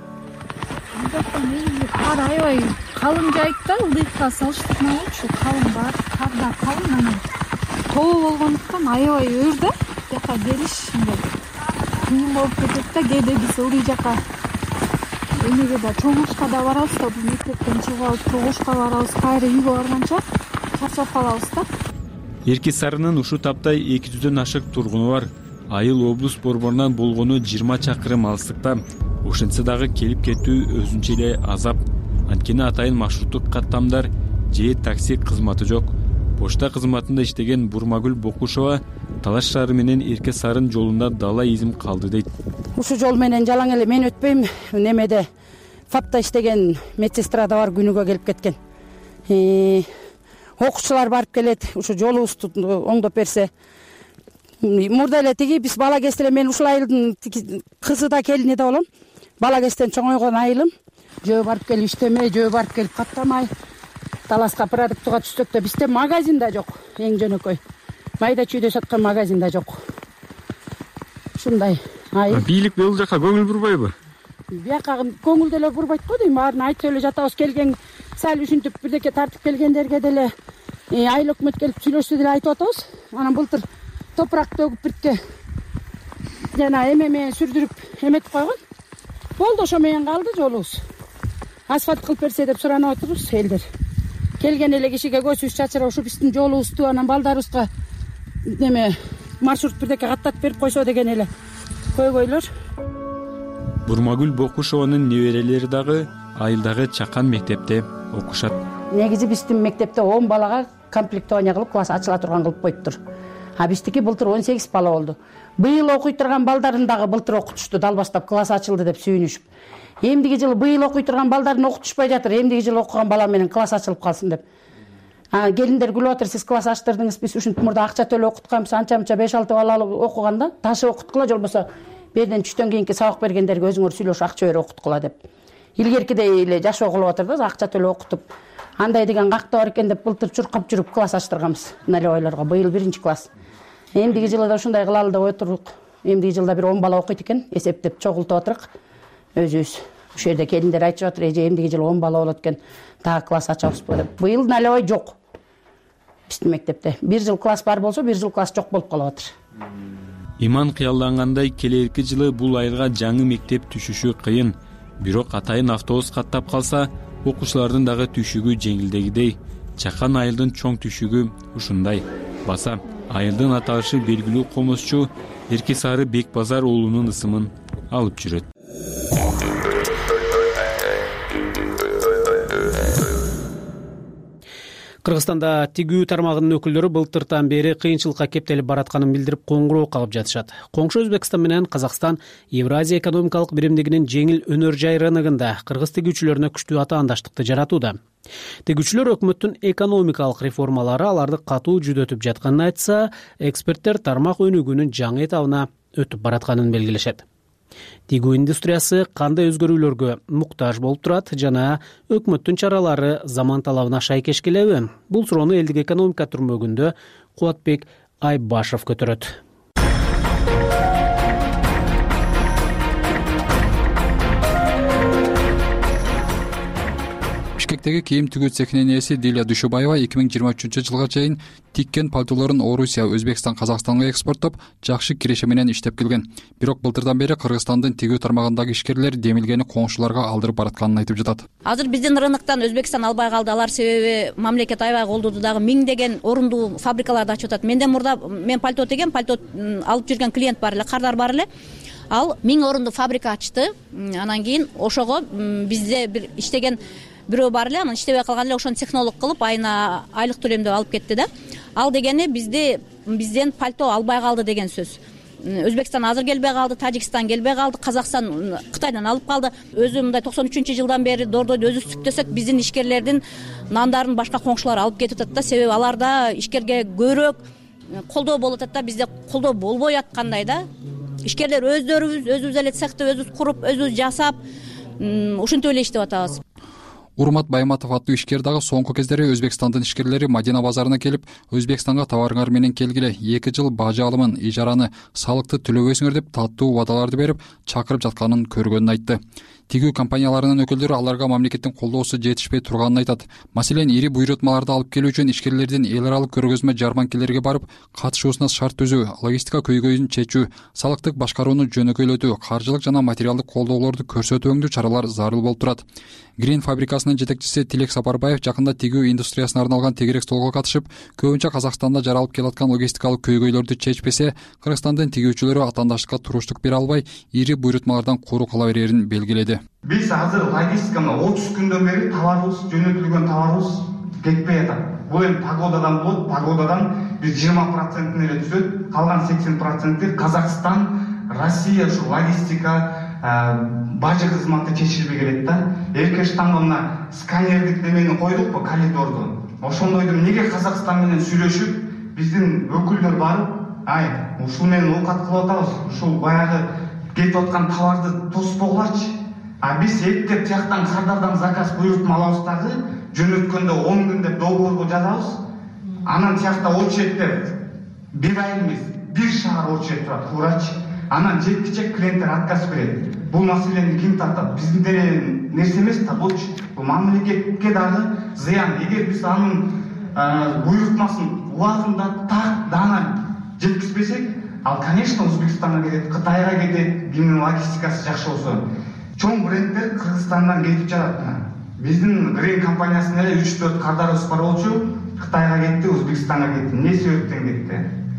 Кар аябай калың жайытта, ылдыйкка салыштырмалуу ушу калың бар, карда калың, анан тоо болгондуктан аябай өр да, жака келиш кыйын болуп кетет да. Кээде биз ылдый жака эмеге да чоңушка да барабыз да, бул мектептен чыгып алып чоңушка барабыз, кайра үйгө барганча чарчап калабыз да. Эрки Сарынын ушул тапта 200дөн ашык тургуну бар. Айыл облус борборунан болгону 20 чакырым алыстыкта. Ошентсе дагы келип кетүү өзүнчө эле азап. Анткени атайын маршруттук каттамдар же такси кызматы жок. Почта кызматында иштеген Бурмагүл Бокушова Талаш шаары менен Эрке Сарын жолунда дала изим калды дейт. Ушул жол менен жалаң эле мен өтпөйм. Немеде ФАПта иштеген медсестра да бар, күнүгө келип кеткен. Окуучулар барып келет, ушу жолубузду оңдоп берсе. Мурда эле тиги биз бала кезде эле мен ушул айылдын кызы да келини да болом. Бала кезден чоңойгон айылым. Жөө барып келип иштемей, жөө барып келип каттамай. Таласка продуктуга түшсөк да бизде магазин да жок, эң жөнөкөй. Майда чүйдө саткан магазин да жок. Ушундай айыл. Бийлик бул жака көңүл бурбайбы? Бияка көңүл деле бурбайт го дейм. Баарын айтып эле жатабыз, келген сал үшүнтүп бирдеке тартып келгендерге деле айыл өкмөт келип сүйлөштү деле айтып атабыз. Анан былтыр топурак төгүп бирке жана эме менен сүрдүрүп эметип койгон. Болду, ошо менен калды жолубуз. Асфальт кылып берсе деп суранып атабыз элдер. Келген эле кишиге көзүбүз чачырап ушу биздин жолубузду, анан балдарыбызга неме маршрут бирдеке каттатып берип койсо деген эле көйгөйлөр. Бурмагүл Бокушованын неберелери дагы айылдагы Чакан мектепте окушат. Негизи биздин мектепте 10 балага комплектование кылып класс ачыла турган кылып коюптур. А биздики былтыр 18 бала болду. Быйыл окуй турган балдарын дагы былтыр окутушту, далбастап класс ачылды деп сүйүнүшүп. Эмдиги жылы быйыл окуй турган балдарын окутушпай жатыр, эмдиги жылы окуган бала менен класс ачылып калсын деп. Келиндер күлүп атыр, сиз класс ачтырдыңыз, биз ушинтип мурда акча төлөп окутканбыз, анча-мынча 5-6 бала окуганда ташы окуткула, болбосо берден түштөн кийинки сабак бергендерге өзүңөр сүйлөшүп акча берип окуткула деп. Илгеркидей эле жашоо кылып атыр да, акча төлөп окутуп. Андай деген какта бар экен деп былтыр чуркап жүрүп класс ачтырганбыз налевойлорго. Быйыл 1-класс. Эмдиги жылы да ушундай кылалы деп отурук. Эмдиги жылда бир 10 бала окуйт экен, эсептеп чогултуп атырык. Өзүбүз ушул жерде келиндер айтып атыр, эже эмдиги жылы 10 бала болот экен, дагы класс ачабызбы деп. Быйыл налевой жок. Биздин мектепте 1 жыл класс бар болсо, 1 жыл класс жок болуп калып атыр. Иман кыялдангандай келерки жылы бул айылга жаңы мектеп түшүшү кыйын. Бирок атайын автобус каттап калса, окуучулардын дагы түшүгү жеңилдегидей. Чакан айылдын чоң түшүгү ушундай. Баса айылдын аталышы белгилүү комузчу Эрки Сары Бекбазар уулунун ысымын алып жүрөт. Кыргызстанда тигүү тармагынын өкүлдөрү былтыртан бери кыйынчылыкка кептелип баратканын билдирип коңгуроо кагып жатышат. Коңшу Өзбекстан менен Казакстан Евразия экономикалык биримдигинин жеңил өнөр жай рыногунда кыргыз тигүүчүлөрүнө күчтүү атаандаштыкты жаратууда. Тигүүчүлөр өкмөттүн экономикалык реформалары аларды катуу жүдөтүп жатканын айтса, эксперттер тармак өнүгүүнүн жаңы этабына өтүп баратканын белгилешет. Тигүү индустриясы кандай өзгөрүүлөргө муктаж болуп турат жана өкмөттүн чаралары заман талабына шайкеш келеби? Бул суроону элдик экономика түрмөгүндө Кубатбек Айбашев көтөрөт. Бишкектеги кийим тигүү цехинин ээси Дилия Душубаева 2023 жылга чейин тиккен пальтолорун Орусия, Өзбекстан, Казакстанга экспорттоп, жакшы киреше менен иштеп келген. Бирок былтырдан бери Кыргызстандын тигүү тармагындагы ишкерлер демилгени коңшуларга алдырып баратканын айтып жатат. Азыр биздин рыноктон Өзбекстан албай калды. Алар себеби мамлекет аябай колдоду дагы миңдеген орундуу фабрикаларды ачып атат. Менден мурда мен пальто теген, пальто алып жүргөн клиент бар эле, кардар бар эле. Ал 1000 орундуу фабрика ачты. Анан кийин ошого бизде бир иштеген бирөө бар эле, анан иштебей калган эле, ошону технолог кылып айына айлык төлөмдө алып кетти да. Ал дегени бизден пальто албай калды деген сөз. Өзбекстан азыр келбей калды, Тажикстан келбей калды, Казакстан Кытайдан алып калды. Өзү мындай 93-жылдан бери дордойду өзүбүз тиктесек, биздин ишкерлердин нандарын башка коңшулар алып кетип атат да. Себеби аларда ишкерге көбүрөөк колдоо болуп атат да, бизде колдоо болбой аткандай да. Ишкерлер өзүбүз эле цехти өзүбүз куруп, өзүбүз жасап, ушинтип эле иштеп атабыз. Урмат Байматов аттуу ишкер дагы соңку кездери Өзбекстандын ишкерлери Мадина базарына келип, Өзбекстанга товарыңар менен келгиле, 2 жыл бажы алымын, ижараны, салыкты төлөбөйсүңөр деп таттуу убадаларды берип, чакырып жатканын көргөнүн айтты. Тигүү компанияларынын өкүлдөрү аларга мамлекеттин колдоосу жетишпей турганын айтат. Маселен, ири буйрутмаларды алып келүү үчүн ишкерлердин эл аралык көргөзмө жарманкелерге барып, катышуусуна шарт түзүү, логистика көйгөйүн чечүү, салыктык башкарууну жөнөкөйлөтүү, каржылык жана материалдык колдоолорду көрсөтүү өңдүү чаралар зарыл болуп турат. Грин фабрикасынын жетекчиси Тилек Сапарбаев жакында тигүү индустриясына арналган тегерек столго катышып, көбүнчө Казакстанда жаралып келаткан логистикалык көйгөйлөрдү чечпесе, Кыргызстандын тигүүчүлөрү атаандаштыкка туруштук бере албай, ири буйрутмалардан куру кала берерин белгиледи. Биз азыр логистиканы 30 күндөн бери товарыбыз, жөнөтүлгөн товарыбыз кетпей атат. Бул эми погодадан болот, погодадан биз 20% эле түзөт, калган 80% Казакстан, Россия ушу логистика, бажы кызматы чечилбей келет да. Эркештанга мына сканердик немени койдукпу, коридорду. Ошондойду неге Казакстан менен сүйлөшүп, биздин өкүлдөр барып, ушул менен оокат кылып атабыз, ушул баягы кетип аткан товарды тоспогулачы. Биз эптеп тияктан кардардан заказ буйрутма алабыз дагы, жөнөткөндө 10 күн деп договорго жазабыз. Анан тиякта очередтер 1 ай эмес, 1 шаар очеред турат, туурачы. Анан жеткичек клиенттер отказ берет. Бул маселени ким тартат? Биздин нерсе эмес да, бул мамлекетке дагы зыян. Эгер биз анын буйрутмасын убагында так даана жеткизбесек, ал, конечно, Өзбекстанга кетет, Кытайга кетет, кимдин логистикасы жакшы болсо. Чоң бренддер Кыргызстандан кетип жатат. Биздин Грин компаниясынын эле 3-4 кардарыбыз бар болчу, Кытайга кетти, Өзбекстанга кетти. Эмне себептен кетти?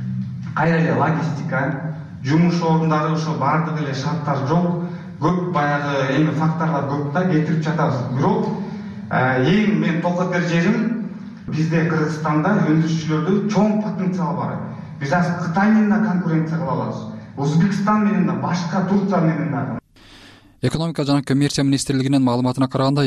Кайра эле логистика, жумуш орундары ошо бардык эле шарттар жок. Көп баягы эми факторлор көп да, кетирип жатабыз. Бирок эң мен токотер жерим, бизде Кыргызстанда өндүрүүчүлөрдө чоң потенциал бар. Биз азыр Кытай менен да конкуренция кыла алабыз. Өзбекстан менен да, башка Турция менен да. Экономика жана коммерция министрлигинин маалыматына караганда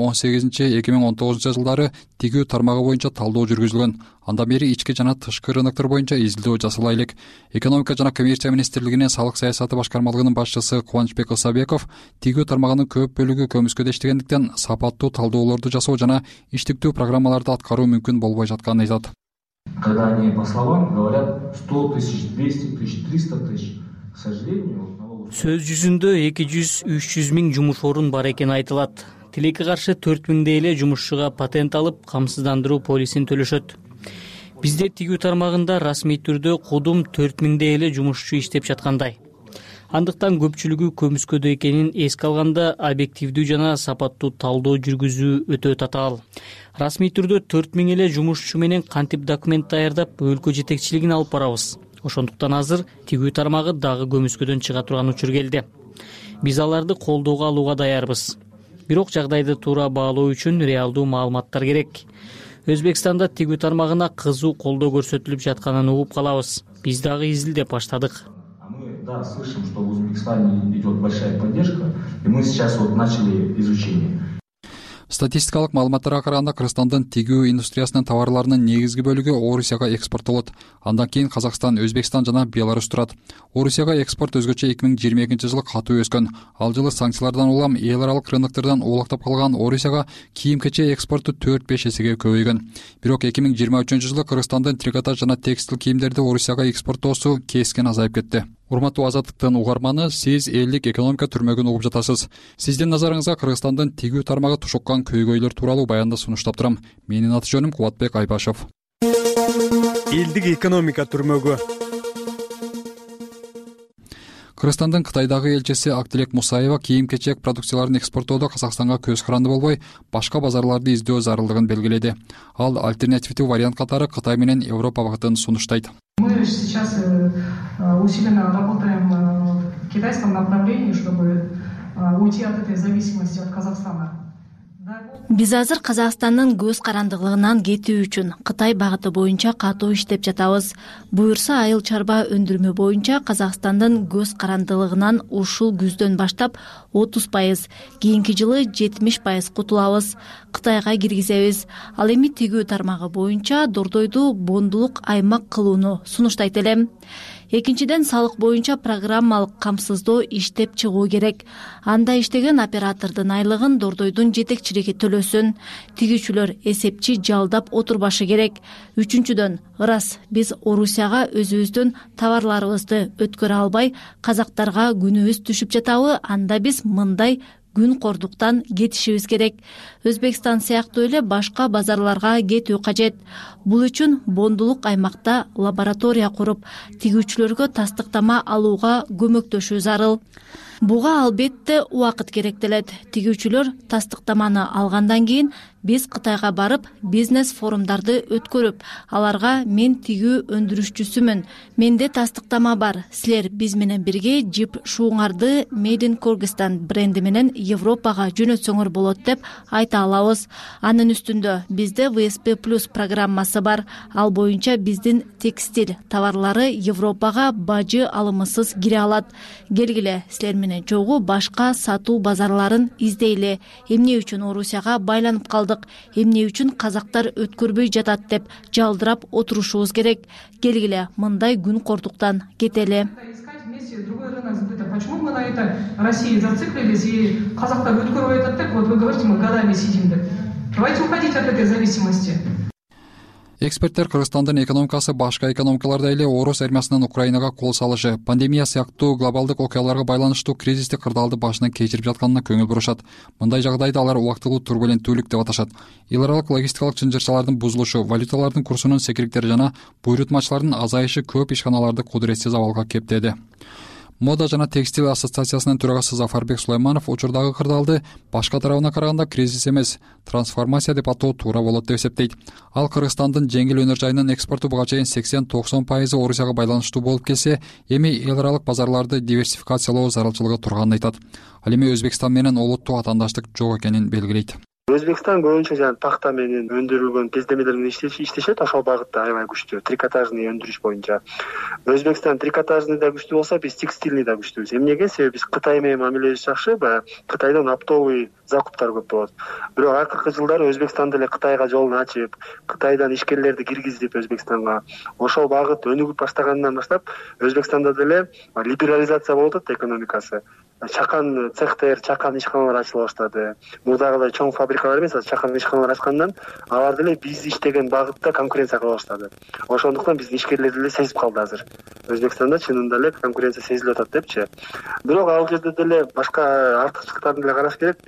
2018-2019 жылдары тигүү тармагы боюнча талдоо жүргүзүлгөн. Андан бери ички жана тышкы рыноктор боюнча изилдөө жасала элек. Экономика жана коммерция министрлигинин салык саясаты башкармалыгынын башчысы Кубанычбек Ысабеков тигүү тармагынын көп бөлүгү көмүскөдө иштегендиктен сапаттуу талдоолорду жасоо жана иштиктүү программаларды аткаруу мүмкүн болбой жатканын айтат. Когда они по словам говорят 100 тысяч, 200 тысяч, 300 тысяч, к сожалению, сөз жүзүндө 200-300 миң жумуш орун бар экени айтылат. Тилекке каршы 4000 эле жумушчуга патент алып, камсыздандыруу полисин төлөшөт. Бизде тигүү тармагында расмий түрдө кудум 4000 эле жумушчу иштеп жаткандай. Андыктан көпчүлүгү көмүскөдө экенин эске алганда объективдүү жана сапаттуу талдоо жүргүзүү өтө татаал. Расмий түрдө 4000 эле жумушчу менен кантип документ даярдап өлкө жетекчилигин алып барабыз. Ошондуктан азыр тигүү тармагы дагы көмүскөдөн чыга турган учур келди. Биз аларды колдоого алууга даярбыз. Бирок жагдайды туура баалоо үчүн реалдуу маалыматтар керек. Өзбекстанда тигүү тармагына кызуу колдоо көрсөтүлүп жатканын угуп калабыз. Биз дагы изилдеп баштадык. Мы, да, слышим, что в Узбекистане идет большая поддержка, и мы сейчас вот начали изучение. Статистикалык маалыматтарга караганда Кыргызстандын тигүү индустриясынын товарларынын негизги бөлүгү Орусияга экспорттолот. Андан кийин Казакстан, Өзбекстан жана Беларусь турат. Орусияга экспорт өзгөчө 2022 жылы катуу өскөн. Ал жылы санкциялардан улам эл аралык рыноктордон оолактап калган Орусияга кийим-кече экспорту 4-5 эсеге көбөйгөн. Бирок 2023 жылы Кыргызстандын трикотаж жана текстил кийимдерди Орусияга экспорттоосу кескен азайып кетти. урматтуу Азаттыктын угарманы, сиз элдик экономика түрмөгүн угуп жатасыз. Сиздин назарыңызга Кыргызстандын тигүү тармагы тушуккан көйгөйлөр тууралуу баянды сунуштап турам. Менин аты жөнүм Кубатбек Айбашев. Элдик экономика түрмөгү. Кыргызстандын Кытайдагы элчиси Актилек Мусаева кийим-кечек продукцияларын экспорттоодо Казакстанга көз каранды болбой, башка базарларды издөө зарылдыгын белгиледи. Ал альтернативдүү вариант катары Кытай менен Европа багытын сунуштайт. Мы сейчас усиленно работаем в китайском направлении, чтобы уйти от этой зависимости от Казахстана. Биз азыр Казакстандын көз карандылыгынан кетүү үчүн Кытай багыты боюнча катуу иштеп жатабыз. Буюрса, айыл чарба өндүрмө боюнча Казакстандын көз карандылыгынан ушул күздөн баштап 30%, кийинки жылы 70% кутулабыз. Кытайга киргизебиз. Ал эми тигүү тармагы боюнча дордойду бондулук аймак кылууну сунуштайт элем. Экинчиден, салык боюнча программалык камсыздоо иштеп чыгуу керек. Анда иштеген оператордун айлыгын дордойдун жетекчилиги төлөсүн. Тигүүчүлөр эсепчи жалдап отурбашы керек. Үчүнчүдөн, ырас биз Орусияга өзүбүздүн товарларыбызды өткөрө албай, казактарга күнүбүз түшүп жатабы, анда биз мындай күн кордуктан кетишибиз керек. Өзбекстан сыяктуу эле башка базарларга кетүү кажет. Бул үчүн бондулук аймакта лаборатория куруп, тигүүчүлөргө тастыктама алууга көмөктөшүү зарыл. Буга албетте убакыт керектелет. Тигүүчүлөр тастыктаманы алгандан кийин биз Кытайга барып, бизнес форумдарды өткөрүп, аларга мен тигүү өндүрүшчүсүмүн, менде тастыктама бар, силер биз менен бирге жип шууңарды Made in Kyrgyzstan бренди менен Европага жөнөтсөңөр болот деп айта алабыз. Анын үстүндө бизде VSP Plus программасы бар. Ал боюнча биздин текстиль товарлары Европага бажы алымысыз кире алат. Келгиле, силер менен чогуу башка сатуу базарларын издейле. Эмне үчүн Орусияга байланып калдык? Эмне үчүн казактар өткөрбөй жатат деп жалдырап отурушубуз керек. Келгиле, мындай күн кордуктан кетели. Почему мы на это России зациклились и казактар өткөрбөй жатат деп, вот вы говорите, мы годами сидим деп. Давайте уходить от этой зависимости. Эксперттер Кыргызстандын экономикасы башка экономикалардай эле Орус армиясынын Украинага кол салышы, пандемия сыяктуу глобалдык окуяларга байланыштуу кризистик кырдаалды башынан кечирип жатканына көңүл бурушат. Мындай жагдайда алар убактылуу турбуленттүүлүк деп аташат. Эл аралык логистикалык чынжырчалардын бузулушу, валюталардын курсунун секириктери жана буйрутмачылардын азайышы көп ишканаларды кудуретсиз абалга кептеди. Мода жана текстиль ассоциациясынын төрагасы Зафарбек Сулайманов учурдагы кырдаалды башка тарабына караганда кризис эмес, трансформация деп атоо туура болот деп эсептейт. Ал Кыргызстандын жеңил өнөр жайынын экспорту буга чейин 80-90% Орусияга байланыштуу болуп келсе, эми эл аралык базарларды диверсификациялоо зарылчылыгы турганын айтат. Ал эми Өзбекстан менен олуттуу атаандаштык жок экенин белгилейт. Өзбекстан көбүнчө жана такта менен өндүрүлгөн кездемелер менен иштешет, ошол багытта аябай күчтүү, трикотажный өндүрүш боюнча. Өзбекстан трикотажный да күчтүү болсо, биз текстильный да күчтүүбүз. Эмнеге? Себеби биз Кытай менен мамилебиз жакшы, баягы Кытайдан оптовый закуптар көп болот. Бирок акыркы жылдары Өзбекстан деле Кытайга жолун ачып, Кытайдан ишкерлерди киргизип Өзбекстанга, ошол багыт өнүгүп баштагандан баштап Өзбекстанда деле либерализация болуп атат экономикасы. Чакан цехтер, чакан ишканалар ачыла баштады. Мурдагыдай чоң фабрикалар эмес, чакан ишканалар ачкандан алар деле биз иштеген багытта конкуренция кыла баштады. Ошондуктан биздин ишкерлер деле сезип калды азыр. Өзбекстанда чынында эле конкуренция сезилип атат депчи. Бирок ал жерде деле башка артыкчылыктарын деле караш керек.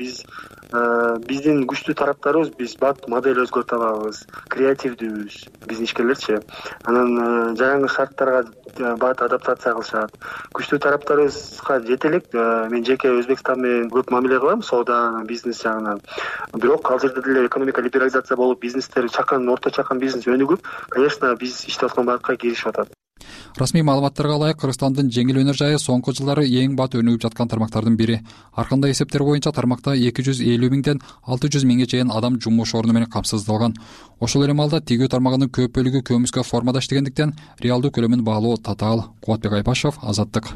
Биздин күчтүү тараптарыбыз, биз бат модель өзгөртө алабыз, креативдүүбүз, биздин ишкерлерчи. Анан жаңы шарттарга бат адаптация кылышат. Күчтүү тараптарыбызга жетелик. Мен жеке Өзбекстан менен көп мамиле кылам, соода, бизнес жагынан. Бирок ал жерде деле экономика либерализация болуп, бизнестер чакан, орто чакан бизнес өнүгүп, конечно, биз иштеп аткан багытка киришип атат. Расмий маалыматтарга ылайык, Кыргызстандын жеңил өнөр жайы соңку жылдары эң бат өнүгүп жаткан тармактардын бири. Аркандай эсептер боюнча тармакта 250 миңден 600 миңге чейин адам жумуш орну менен камсыздалган. Ошол эле маалда тигүү тармагынын көп бөлүгү көмүскө формада иштегендиктен реалдуу көлөмүн баалоо татаал. Кубатбек Айбашев, Азаттык.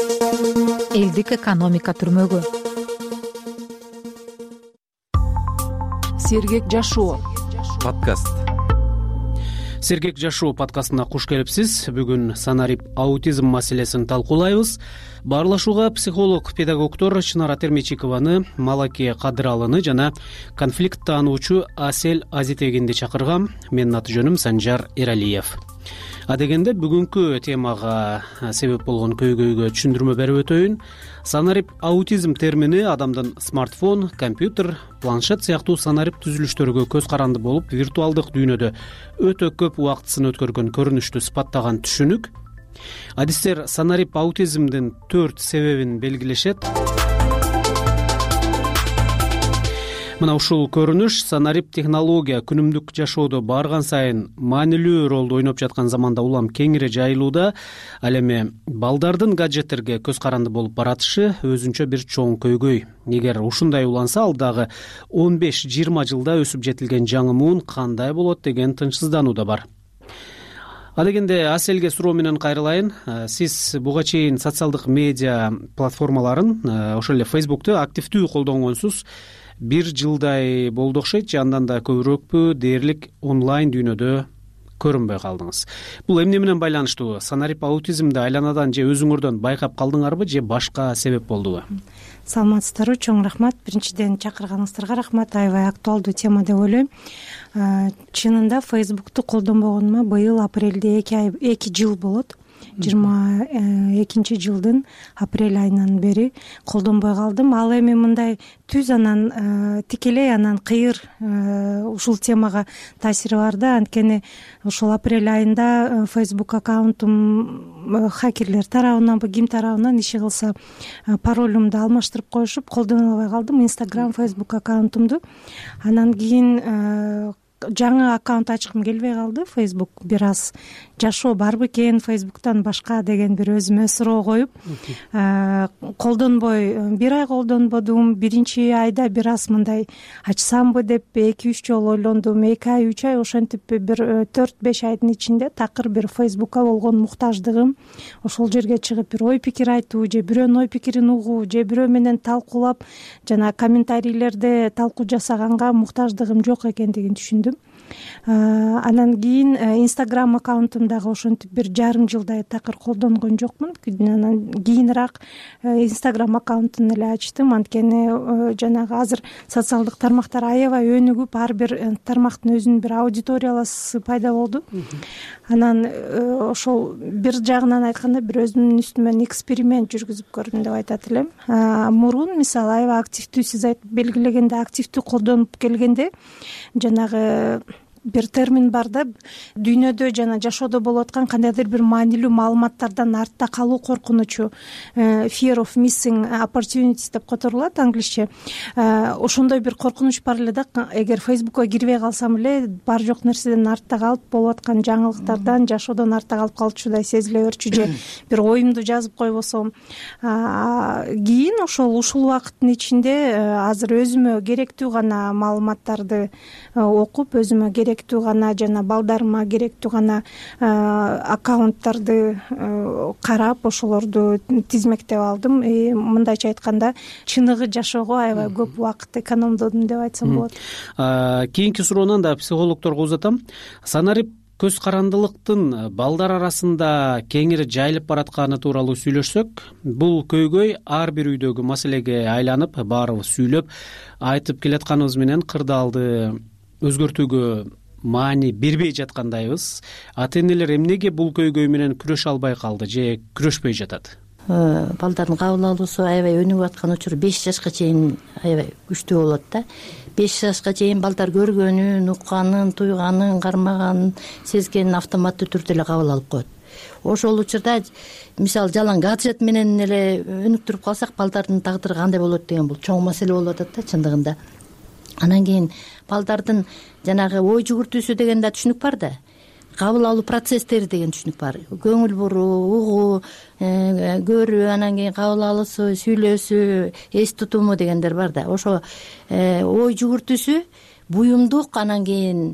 Элдик экономика түрмөгү. Сергек жашоо подкаст. Сергек жашоо подкастына куш келипсиз. Бүгүн санарип аутизм маселесин талкуулайбыз. Баарлашууга психолог, педагогдор Чынара Термечикованы, Малаке Кадыралыны жана конфликт таануучу Асел Азитегинди чакыргам. Менин аты жөнүм Санжар Эралиев. Адегенде бүгүнкү темага себеп болгон көйгөйгө түшүндүрмө берип өтөйүн. Санарип аутизм термини адамдын смартфон, компьютер, планшет сыяктуу санарип түзүлүштөргө көз каранды болуп, виртуалдык дүйнөдө өтө көп убактысын өткөргөн көрүнүштү сыпаттаган түшүнүк. Адистер санарип аутизмдин 4 себебин белгилешет. Мына ушул көрүнүш санарип технология күнүмдүк жашоодо барган сайын маанилүү ролду ойноп жаткан заманда улам кеңири жайылууда. Ал эми балдардын гаджеттерге көз каранды болуп баратышы өзүнчө бир чоң көйгөй. Эгер ушундай уланса, алдагы 15-20 жылда өсүп жетилген жаңы муун кандай болот деген тынчсыздануу да бар. Адегенде Аселге суроо менен кайрылайын. Сиз буга чейин социалдык медиа платформаларын, ошол эле Facebook'ту активдүү колдонгонсуз. 1 жылдай болду окшойт, же андан да көбүрөөкпү дээрлик онлайн дүйнөдө көрүнбөй калдыңыз. Бул эмне менен байланыштуу? Санарип аутизмди айланадан же өзүңөрдөн байкап калдыңарбы, же башка себеп болдубу? Саламатсыздарбы, чоң рахмат. Биринчиден чакырганыңыздарга рахмат. Аябай актуалдуу тема деп ойлойм. Чынында Facebook'ту колдонбогонума быйыл апрелде 2 жыл болот. 22 жылдын апрель айынан бери колдонбой калдым. Ал эми мындай түз анан тикелей анан кыйыр ушул темага таасири бар да. Анткени ушул апрель айында Facebook аккаунтум хакерлер тарабынан, ким тарабынан иши кылса паролумду алмаштырып коюшуп, колдоно албай калдым Instagram, Facebook аккаунтумду. Анан кийин жаңы аккаунт ачкым келбей калды. Facebook бир аз жашоо бар бекен Facebook'тан башка деген бир өзүмө суроо коюп, колдонбой 1 ай колдонбодум. Биринчи айда бир аз мындай ачсамбы деп 2-3 жолу ойлондум. 2 ай 3 ай ошентип бир 4-5 айдын ичинде такыр бир Facebook'ка болгон муктаждыгым, ошол жерге чыгып бир ой пикир айтуу, же бирөөнүн ой пикирин угуу, же бирөө менен талкуулап жана комментарийлерде талкуу жасаганга муктаждыгым жок экендигин түшүндүм. Анан кийин Instagram аккаунтум дагы ошентип бир жарым жылдай такыр колдонгон жокмун. Анан кийинирээк Instagram аккаунтун эле ачтым. Анткени жанагы азыр социалдык тармактар аябай өнүгүп, ар бир тармактын өзүнүн бир аудиторияласы пайда болду. Анан ошол бир жагынан айтканда бир өзүмдүн үстүмөн эксперимент жүргүзүп көрдүм деп айтат элем. Мурун мисалы аябай активдүү, сиз белгилегенде активдүү колдонуп келгенде жанагы бир термин бар да, дүйнөдө жана жашоодо болуп аткан кандайдыр бир маанилүү маалыматтардан артта калуу коркунучу, fear of missing opportunities деп которулат англисче. Ошондой бир коркунуч бар эле да. Эгер Facebook'ка кирбей калсам эле бар жок нерседен артта калып, болуп аткан жаңылыктардан, жашоодон артта калып калчудай сезиле берчү, же бир оюмду жазып койбосом. Кийин ушул убакыттын ичинде азыр өзүмө керектүү гана маалыматтарды окуп, өзүмө керектүү гана жана балдарыма керектүү гана аккаунттарды карап, ошолорду тизмектеп алдым. Мындайча айтканда, чыныгы жашоого аябай көп убакыт экономдодум деп айтсам болот. Кийинки суроонан да психологторго узатам. Санарип көз карандылыктын балдар арасында кеңири жайылып баратканы тууралуу сүйлөшсөк, бул көйгөй ар бир үйдөгү маселеге айланып, баарыбыз сүйлөп айтып келатканыбыз менен кырдаалды өзгөртүүгө маани бербей жаткандайбыз. Ата-энелер эмнеге бул көйгөй менен күрөшө албай калды же күрөшпөй жатат? Балдардын кабыл алуусу аябай өнүгүп аткан учур 5 жашка чейин аябай күчтүү болот да. 5 жашка чейин балдар көргөнүн, укканын, туйганын, кармаганын, сезгенин автоматтуу түрдө эле кабыл алып коет. Ошол учурда мисалы жалаң гаджет менен эле өнүктүрүп калсак, балдардын тагдыры кандай болот деген бул чоң маселе болуп атат да чындыгында. Анан кийин балдардын жанагы ой жүгүртүүсү деген да түшүнүк бар да. Кабыл алуу процесстери деген түшүнүк бар. Көңүл буруу, угуу, көрүү, анан кийин кабыл алуусу, сүйлөөсү, эс тутуму дегендер бар да. Ошо ой жүгүртүүсү, буюмдук, анан кийин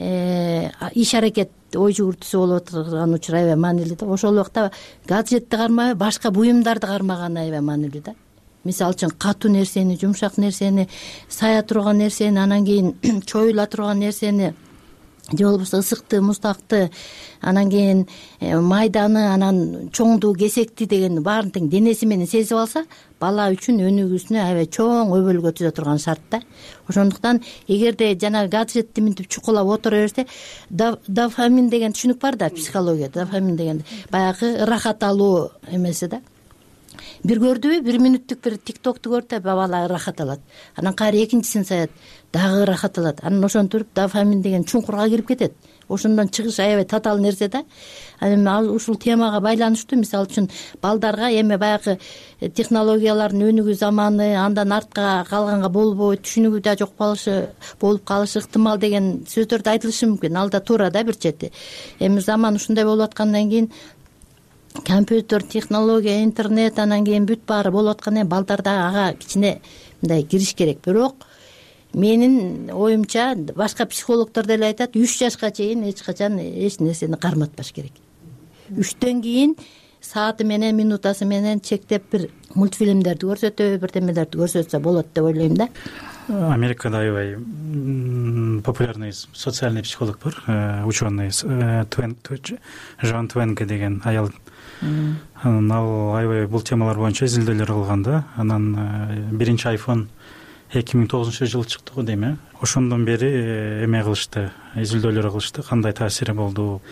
иш аракет ой жүгүртүүсү болуп аткан учур аябай маанилүү да. Ошол убакта гаджетти кармабай, башка буюмдарды кармаган аябай маанилүү да. Мисалы үчүн катуу нерсени, жумшак нерсени, сая турган нерсени, анан кийин чоюла турган нерсени же болбосо ысыкты, муздакты, анан кийин майданы, анан чоңду, кесекти деген баарын тең денеси менен сезип алса, бала үчүн өнүгүүсүнө аябай чоң өбөлгө түзө турган шарт да. Ошондуктан эгерде жанагы гаджетти минтип чукулап отура берсе, дофамин деген түшүнүк бар да психологияда. Дофамин деген баягы ырахат алуу эмеси да. Бир көрдүбү, 1 мүнөттүк бир тиктокту көрдү, бала ырахат алат. Анан кайра экинчисин саят, дагы ырахат алат. Анан ошентип дофамин деген чуңкурга кирип кетет. Ошондон чыгыш аябай татаал нерсе да. Анан ушул темага байланыштуу, мисалы үчүн балдарга эми баягы технологиялардын өнүгүү заманы, андан артка калганга болбойт, түшүнүгү да жок болуп калышы ыктымал деген сөздөрдү айтылышы мүмкүн. Ал да туура да бир чети. Эми заман ушундай болуп аткандан кийин компьютер, технология, интернет, анан кийин бүт баары болуп аткандан кийин балдар да ага кичине мындай кириш керек. Бирок менин оюмча башка психологдор деле айтат, 3 жашка чейин эч качан эч нерсени карматпаш керек. 3төн кийин сааты менен, минутасы менен чектеп бир мультфильмдерди көрсөтөбү, бирдемелерди көрсөтсө болот деп ойлойм да. Америкада аябай популярный социальный психолог бар, ученый Жан Твенге деген аял. Анан ал аябай бул темалар боюнча изилдөөлөр кылган да. Анан биринчи iPhone 2009-жылы чыкты го дейм. Ошондон бери эме кылышты, изилдөөлөр кылышты, кандай таасири болду.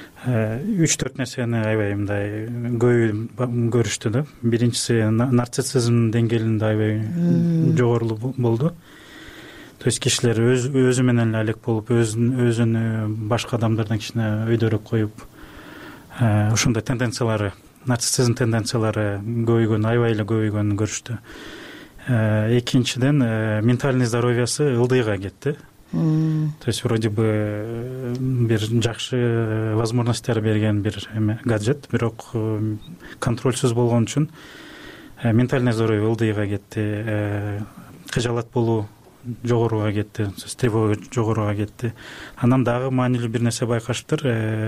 3-4 нерсени аябай мындай көбү көрүштү да. Биринчиси нарциссизм деңгээлинде аябай жогору болду. То есть кишилер өзү менен эле алек болуп, өзүнү башка адамдардан кичине өйдөрөөк коюп, ошондой тенденциялары, нарциссизм тенденциялары көбөйгөн, аябай эле көбөйгөнүн көрүштү. Экинчиден ментальный здоровьясы ылдыйга кетти. То есть вроде бы бир жакшы возможностьтер берген бир гаджет, бирок контрольсуз болгон үчүн ментальный здоровье ылдыйга кетти, кыжалат болуу жогоруга кетти, тревога жогоруга кетти. Анан дагы маанилүү бир нерсе байкашыптыр,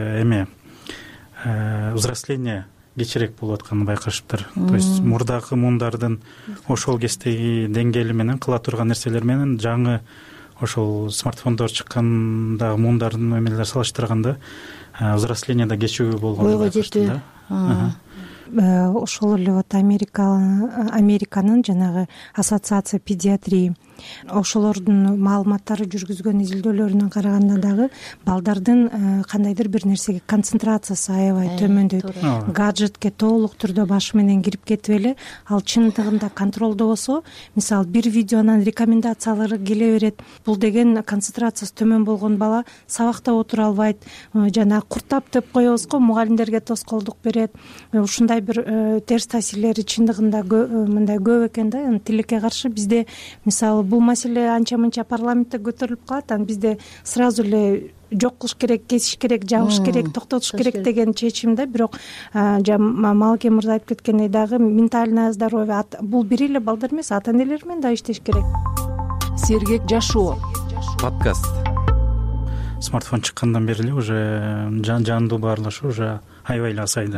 взросление кечирээк болуп атканын байкашыптыр. То есть мурдагы мундардын ошол кездеги деңгээли менен кыла турган нерселер менен жаңы ошол смартфондор чыккандагы мундардын эмелер салыштырганда взросление да кечүүгө болгон байкашты да. Ошол эле вот Американын жанагы ассоциация педиатрии ошолордун маалыматтары жүргүзгөн изилдөөлөрүнөн караганда дагы балдардын кандайдыр бир нерсеге концентрациясы аябай төмөндөйт. Гаджетке толук түрдө башы менен кирип кетип эле, ал чындыгында контролдо болсо, мисалы бир видеонун рекомендациялары келе берет. Бул деген концентрациясы төмөн болгон бала сабакта отура албайт, жана куртап деп коебуз го, мугалимдерге тоскоолдук берет. Ушундай бир терс таасирлери чындыгында мындай көп экен да. Тилекке каршы бизде мисалы бул маселе анча-мынча парламентте көтөрүлүп калат, анан бизде сразу эле жок кылыш керек, кесиш керек, жабыш керек, токтотуш керек деген чечим да. Бирок Малке мырза айтып кеткендей дагы ментальное здоровье бул бир эле балдар эмес, ата-энелер менен да иштеш керек. Сергек жашоо подкаст. Смартфон чыккандан бери эле уже жандуу баарлашуу уже аябай эле азайды.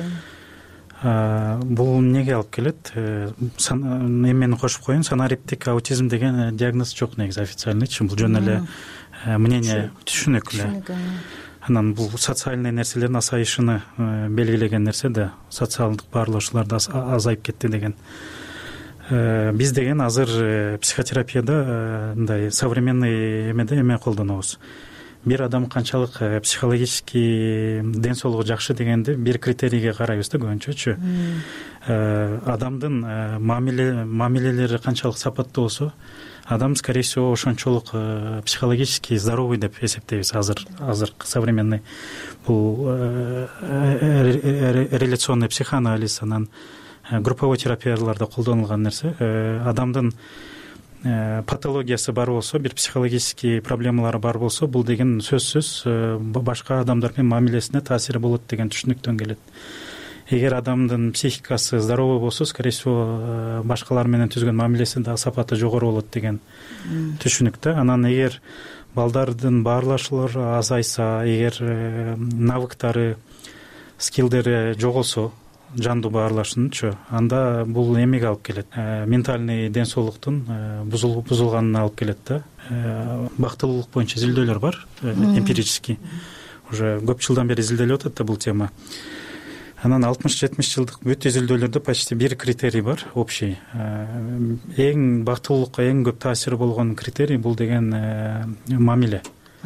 Бул эмнеге алып келет? Эмени кошуп коеюн, санариптик аутизм деген диагноз жок негизи официальный. Бул жөн эле мнение, түшүнүк эле. Анан бул социальный нерселердин азайышыны белгилеген нерсе да, социалдык баарлашуулар да азайып кетти деген. Биз деген азыр психотерапияда мындай современный эмеде эме колдонобуз. Бир адам канчалык психологический ден соолугу жакшы дегенди бир критерийге карайбыз да көбүнчөчү. Адамдын мамилелери канчалык сапаттуу болсо, адам скорее всего ошончолук психологически здоровый деп эсептейбиз азыр современный бул реляционный психоанализ, анан групповой терапияларда колдонулган нерсе. Адамдын патологиясы бар болсо, бир психологический проблемалары бар болсо, бул деген сөзсүз башка адамдар менен мамилесине таасири болот деген түшүнүктөн келет. Эгер адамдын психикасы здоровый болсо, скорее всего башкалар менен түзгөн мамилеси да сапаты жогору болот деген түшүнүктө. Анан эгер балдардын баарлашуулары азайса, эгер навыктары, скиллдери жоголсо, жандуу баарлашуучу анда бул эмеге алып келет, ментальный ден соолуктун бузулганына алып келет да. Бактылуулук боюнча изилдөөлөр бар, эмпирический, уже көп жылдан бери изилделип атат да бул тема. Анан 60-70 жылдык бүт изилдөөлөрдө почти бир критерий бар, общий. Эң бактылуулукка эң көп таасири болгон критерий бул деген мамиле.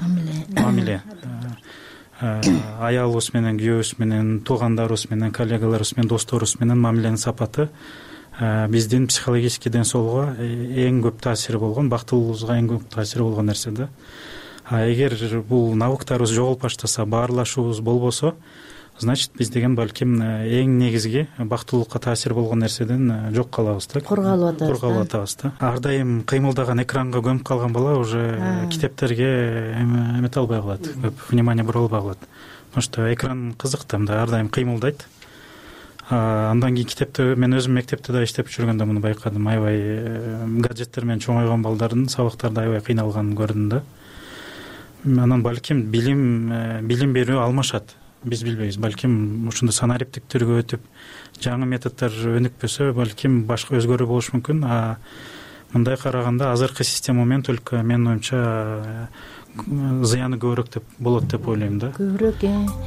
Аялыбыз менен, күйөөбүз менен, туугандарыбыз менен, коллегаларыбыз менен, досторубуз менен мамиленин сапаты биздин психологический ден соолугуга эң көп таасири болгон, бактылуулугубузга эң көп таасири болгон нерсе да. Эгер бул навыктарыбыз жоголуп баштаса, баарлашуубуз болбосо, значит биз деген балким эң негизги бактылуулукка таасир болгон нерседен жок калабыз да, кургалып атабыз да. Ар дайым кыймылдаган экранга көмүп калган бала уже китептерге эмете албай калат, көп внимание бура албай калат. Потому что экран кызык да, мындай ар дайым кыймылдайт. Андан кийин китепте мен өзүм мектепте да иштеп жүргөндө муну байкадым. Аябай гаджеттер менен чоңойгон балдардын сабактарда аябай кыйналганын көрдүм да. Анан балким билим берүү алмашат. Биз билбейбиз, балким ушундай санариптик түргө өтүп, жаңы методдор өнүкпөсө, балким башка өзгөрүү болушу мүмкүн. Мындай караганда азыркы система менен только менин оюмча зыяны көбүрөөк деп болот деп ойлойм да. Көбүрөөк.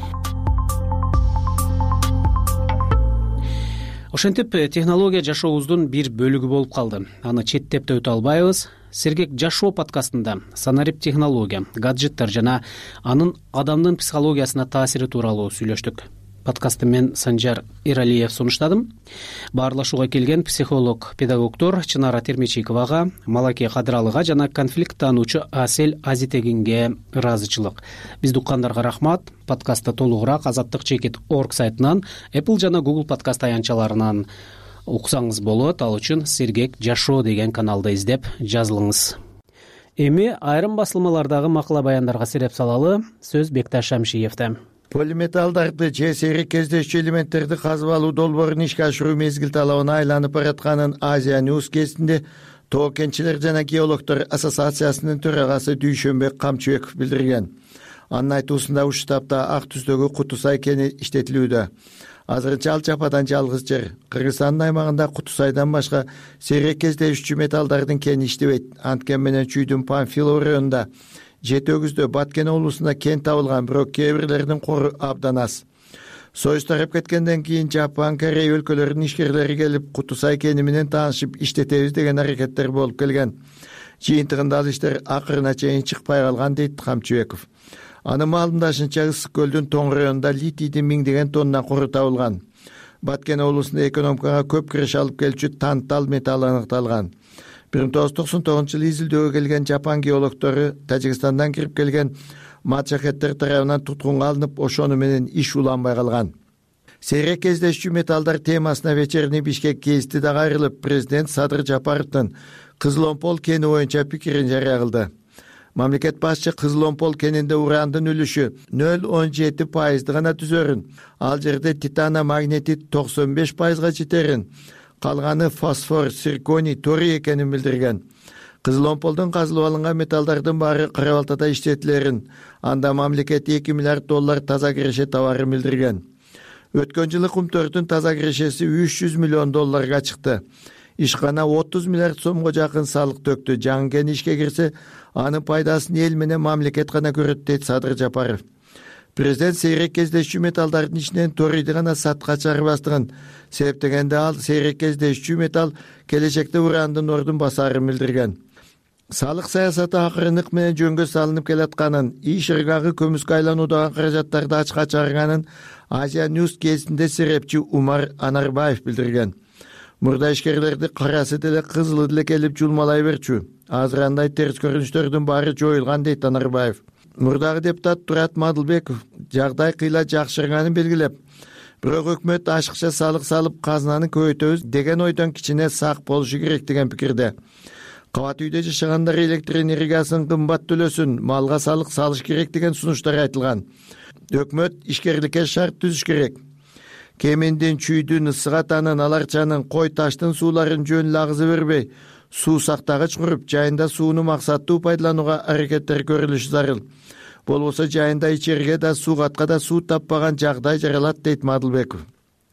Ошентип технология жашообуздун бир бөлүгү болуп калды. Аны четтеп да өтө албайбыз. Сергек жашоо подкастында санарип технология, гаджеттер жана анын адамдын психологиясына таасири тууралуу сүйлөштүк. Подкастты мен Санжар Иралиев сунуштадым. Баарлашууга келген психолог, педагогдор Чынара Термечиковага, Малаке Кадыралыга жана конфликт таануучу Асель Азитегинге ыраазычылык. Бизди уккандарга рахмат. Подкастты толугураак azatdыкчекит.org сайтынан, Apple жана Google подкаст аянтчаларынан уксаңыз болот. Ал үчүн Сергек жашоо деген каналды издеп жазылыңыз. Эми айрым басылмалардагы макала баяндарга сереп салалы. Сөз Бекташ Шамшиевде. Полиметалдарды же сейрек кездешчү элементтерди казып алуу долбоорун ишке ашыруу мезгил талабына айланып баратканын Азия News кезинде Тоо кенчилер жана геологдор ассоциациясынын төрагасы Дүйшөнбек Камчыбеков билдирген. Анын айтуусунда ушул тапта ак түстөгү Кутусай кени иштетилүүдө. Азырынча ал жападан жалгыз жер. Кыргызстандын аймагында Кутусайдан башка сейрек кездешчү металлдардын кени иштебейт. Анткен менен Чүйдүн Памфилов районунда, Жети Өгүздө, Баткен облусунда кен табылган, бирок кээ бирлеринин кору абдан аз. Союз тарап кеткенден кийин Жапон, Корей өлкөлөрүнүн ишкерлери келип Кутусай кени менен таанышып иштетебиз деген аракеттер болуп келген. Жыйынтыгында ал иштер акырына чейин чыкпай калган дейт Камчыбеков. Анын маалымдашынча Ысык көлдүн Тоң районунда литийдин 1000 тонна кору табылган. Баткен облусунда экономикага көп киреш алып келчү тантал металл аныкталган. 1999 жылы изилдөөгө келген Жапон геологдору Тажикстандан кирип келген мачахеттер тарабынан туткунга алынып, ошону менен иш уланбай калган. Сейрек кездешчү металлдар темасына вечерний Бишкек гезити дагы айрылып, президент Садыр Жапаровдун Кызыл-Омпол кени боюнча пикирин жарыя кылды. Мамлекет башчы Кызыл-Омпол кенинде урандын үлүшү 0,17% гана түзөрүн, ал жерде титана магнетит 95% жетерин, калганы фосфор, цирконий, торий экенин билдирген. Кызыл-Омполдун казылып алынган металлдардын баары Кара Балтада иштетилерин, анда мамлекет $2 миллиард таза киреше табарын билдирген. Өткөн жылы Кумтөрдүн таза кирешеси $300 миллион чыкты. Ишкана 30 миллиард сомго жакын салык төктү. Жаңы кен ишке кирсе, анын пайдасын эл менен мамлекет гана көрөт дейт Садыр Жапаров. Президент сейрек кездешчү металлдардын ичинен торийди гана сатка чыгарбастыгын себептегенде, ал сейрек кездешчү металл келечекте урандын ордун басарын билдирген. Салык саясаты акырынык менен жөнгө салынып келатканын, иш ыргагы көмүскө айлануудагы каражаттарды ачка чыгарганын Азия News кезинде серепчи Умар Анарбаев билдирген. Мурда ишкерлерди карасы деле кызылы деле келип жулмалай берчү. Азыр андай терс көрүнүштөрдүн баары жоюлган дейт Анарбаев. Мурдагы депутат Турат Мадылбеков жагдай кыйла жакшырганын белгилеп, бирок өкмөт ашыкча салык салып казынаны көбөйтөбүз деген ойдон кичине сак болушу керек деген пикирде. Кабат үйдө жашагандар электр энергиясын кымбат төлөсүн, малга салык салыш керек деген сунуштар айтылган. Өкмөт ишкерликке шарт түзүш керек. Кемендин, Чүйдүн, Ысык Атанын, Аларчанын, Кой Таштын сууларын жөн лагызы бербей, суу сактагыч куруп, жайында сууну максаттуу пайдаланууга аракеттер көрүлүшү зарыл. Болбосо жайында ичерге да, суугатка да суу таппаган жагдай жаралат дейт Мадылбеков.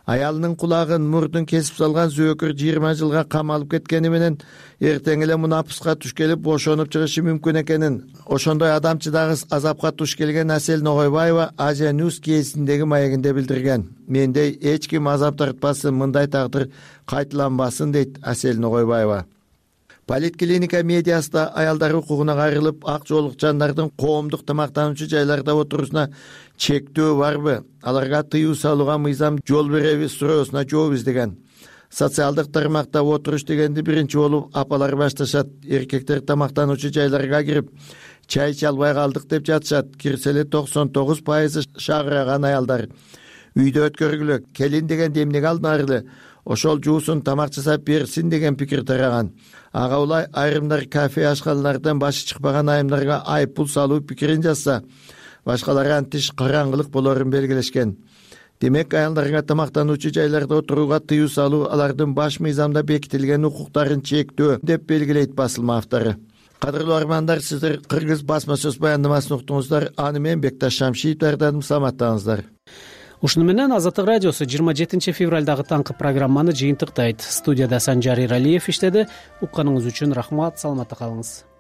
аялынын кулагын мурдун кесип салган зөөкүр 20 жылга камалып кеткени менен эртең эле мунапыска туш келип бошонуп чыгышы мүмкүн экенин, ошондой адамчыдагы азапка туш келген Асель Ногойбаева Азия Ньюс кезиндеги маегинде билдирген. Мендей эч ким азап тартпасын, мындай тагдыр кайталанбасын дейт Асель Ногойбаева. Политклиника медиасында аялдар укугуна кайрылып, ак жоолук жандардын коомдук тамактануучу жайларда отурусуна чектөө барбы, аларга тыюу салууга мыйзам жол береби суроосуна жооп издеген. Социалдык тармакта отуруш дегенди биринчи болуп апалар башташат. Эркектер тамактануучу жайларга кирип, чай чалбай калдык деп жатышат. Кирсе эле 99% шагыраган аялдар. Үйдө өткөргүлө, келин дегенди эмнеге алдыңар, ошол жуусун тамак жасап берсин деген пикир тараган. Ага улай айрымдар кафе ашканалардан башы чыкпаган айымдарга айыппул салуу пикирин жазса, башкалары антиш караңгылык болорун белгилешкен. Демек, аялдарга тамактануучу жайларда отурууга тыюу салуу алардын баш мыйзамда бекитилген укуктарын чектөө деп белгилейт басылма автору. Кадырлуу армандар, сиздер Кыргыз басма сөз баяндамасын уктуңуздар. Аны мен Бекташ Шамшиев даярдадым. Саламаттаңыздар. Ушуну менен Азаттык радиосу 27 февралдагы таңкы программаны жыйынтыктайт. Студияда Санжар Иралиев иштеди. Укканыңыз үчүн рахмат. Саламатта калыңыз.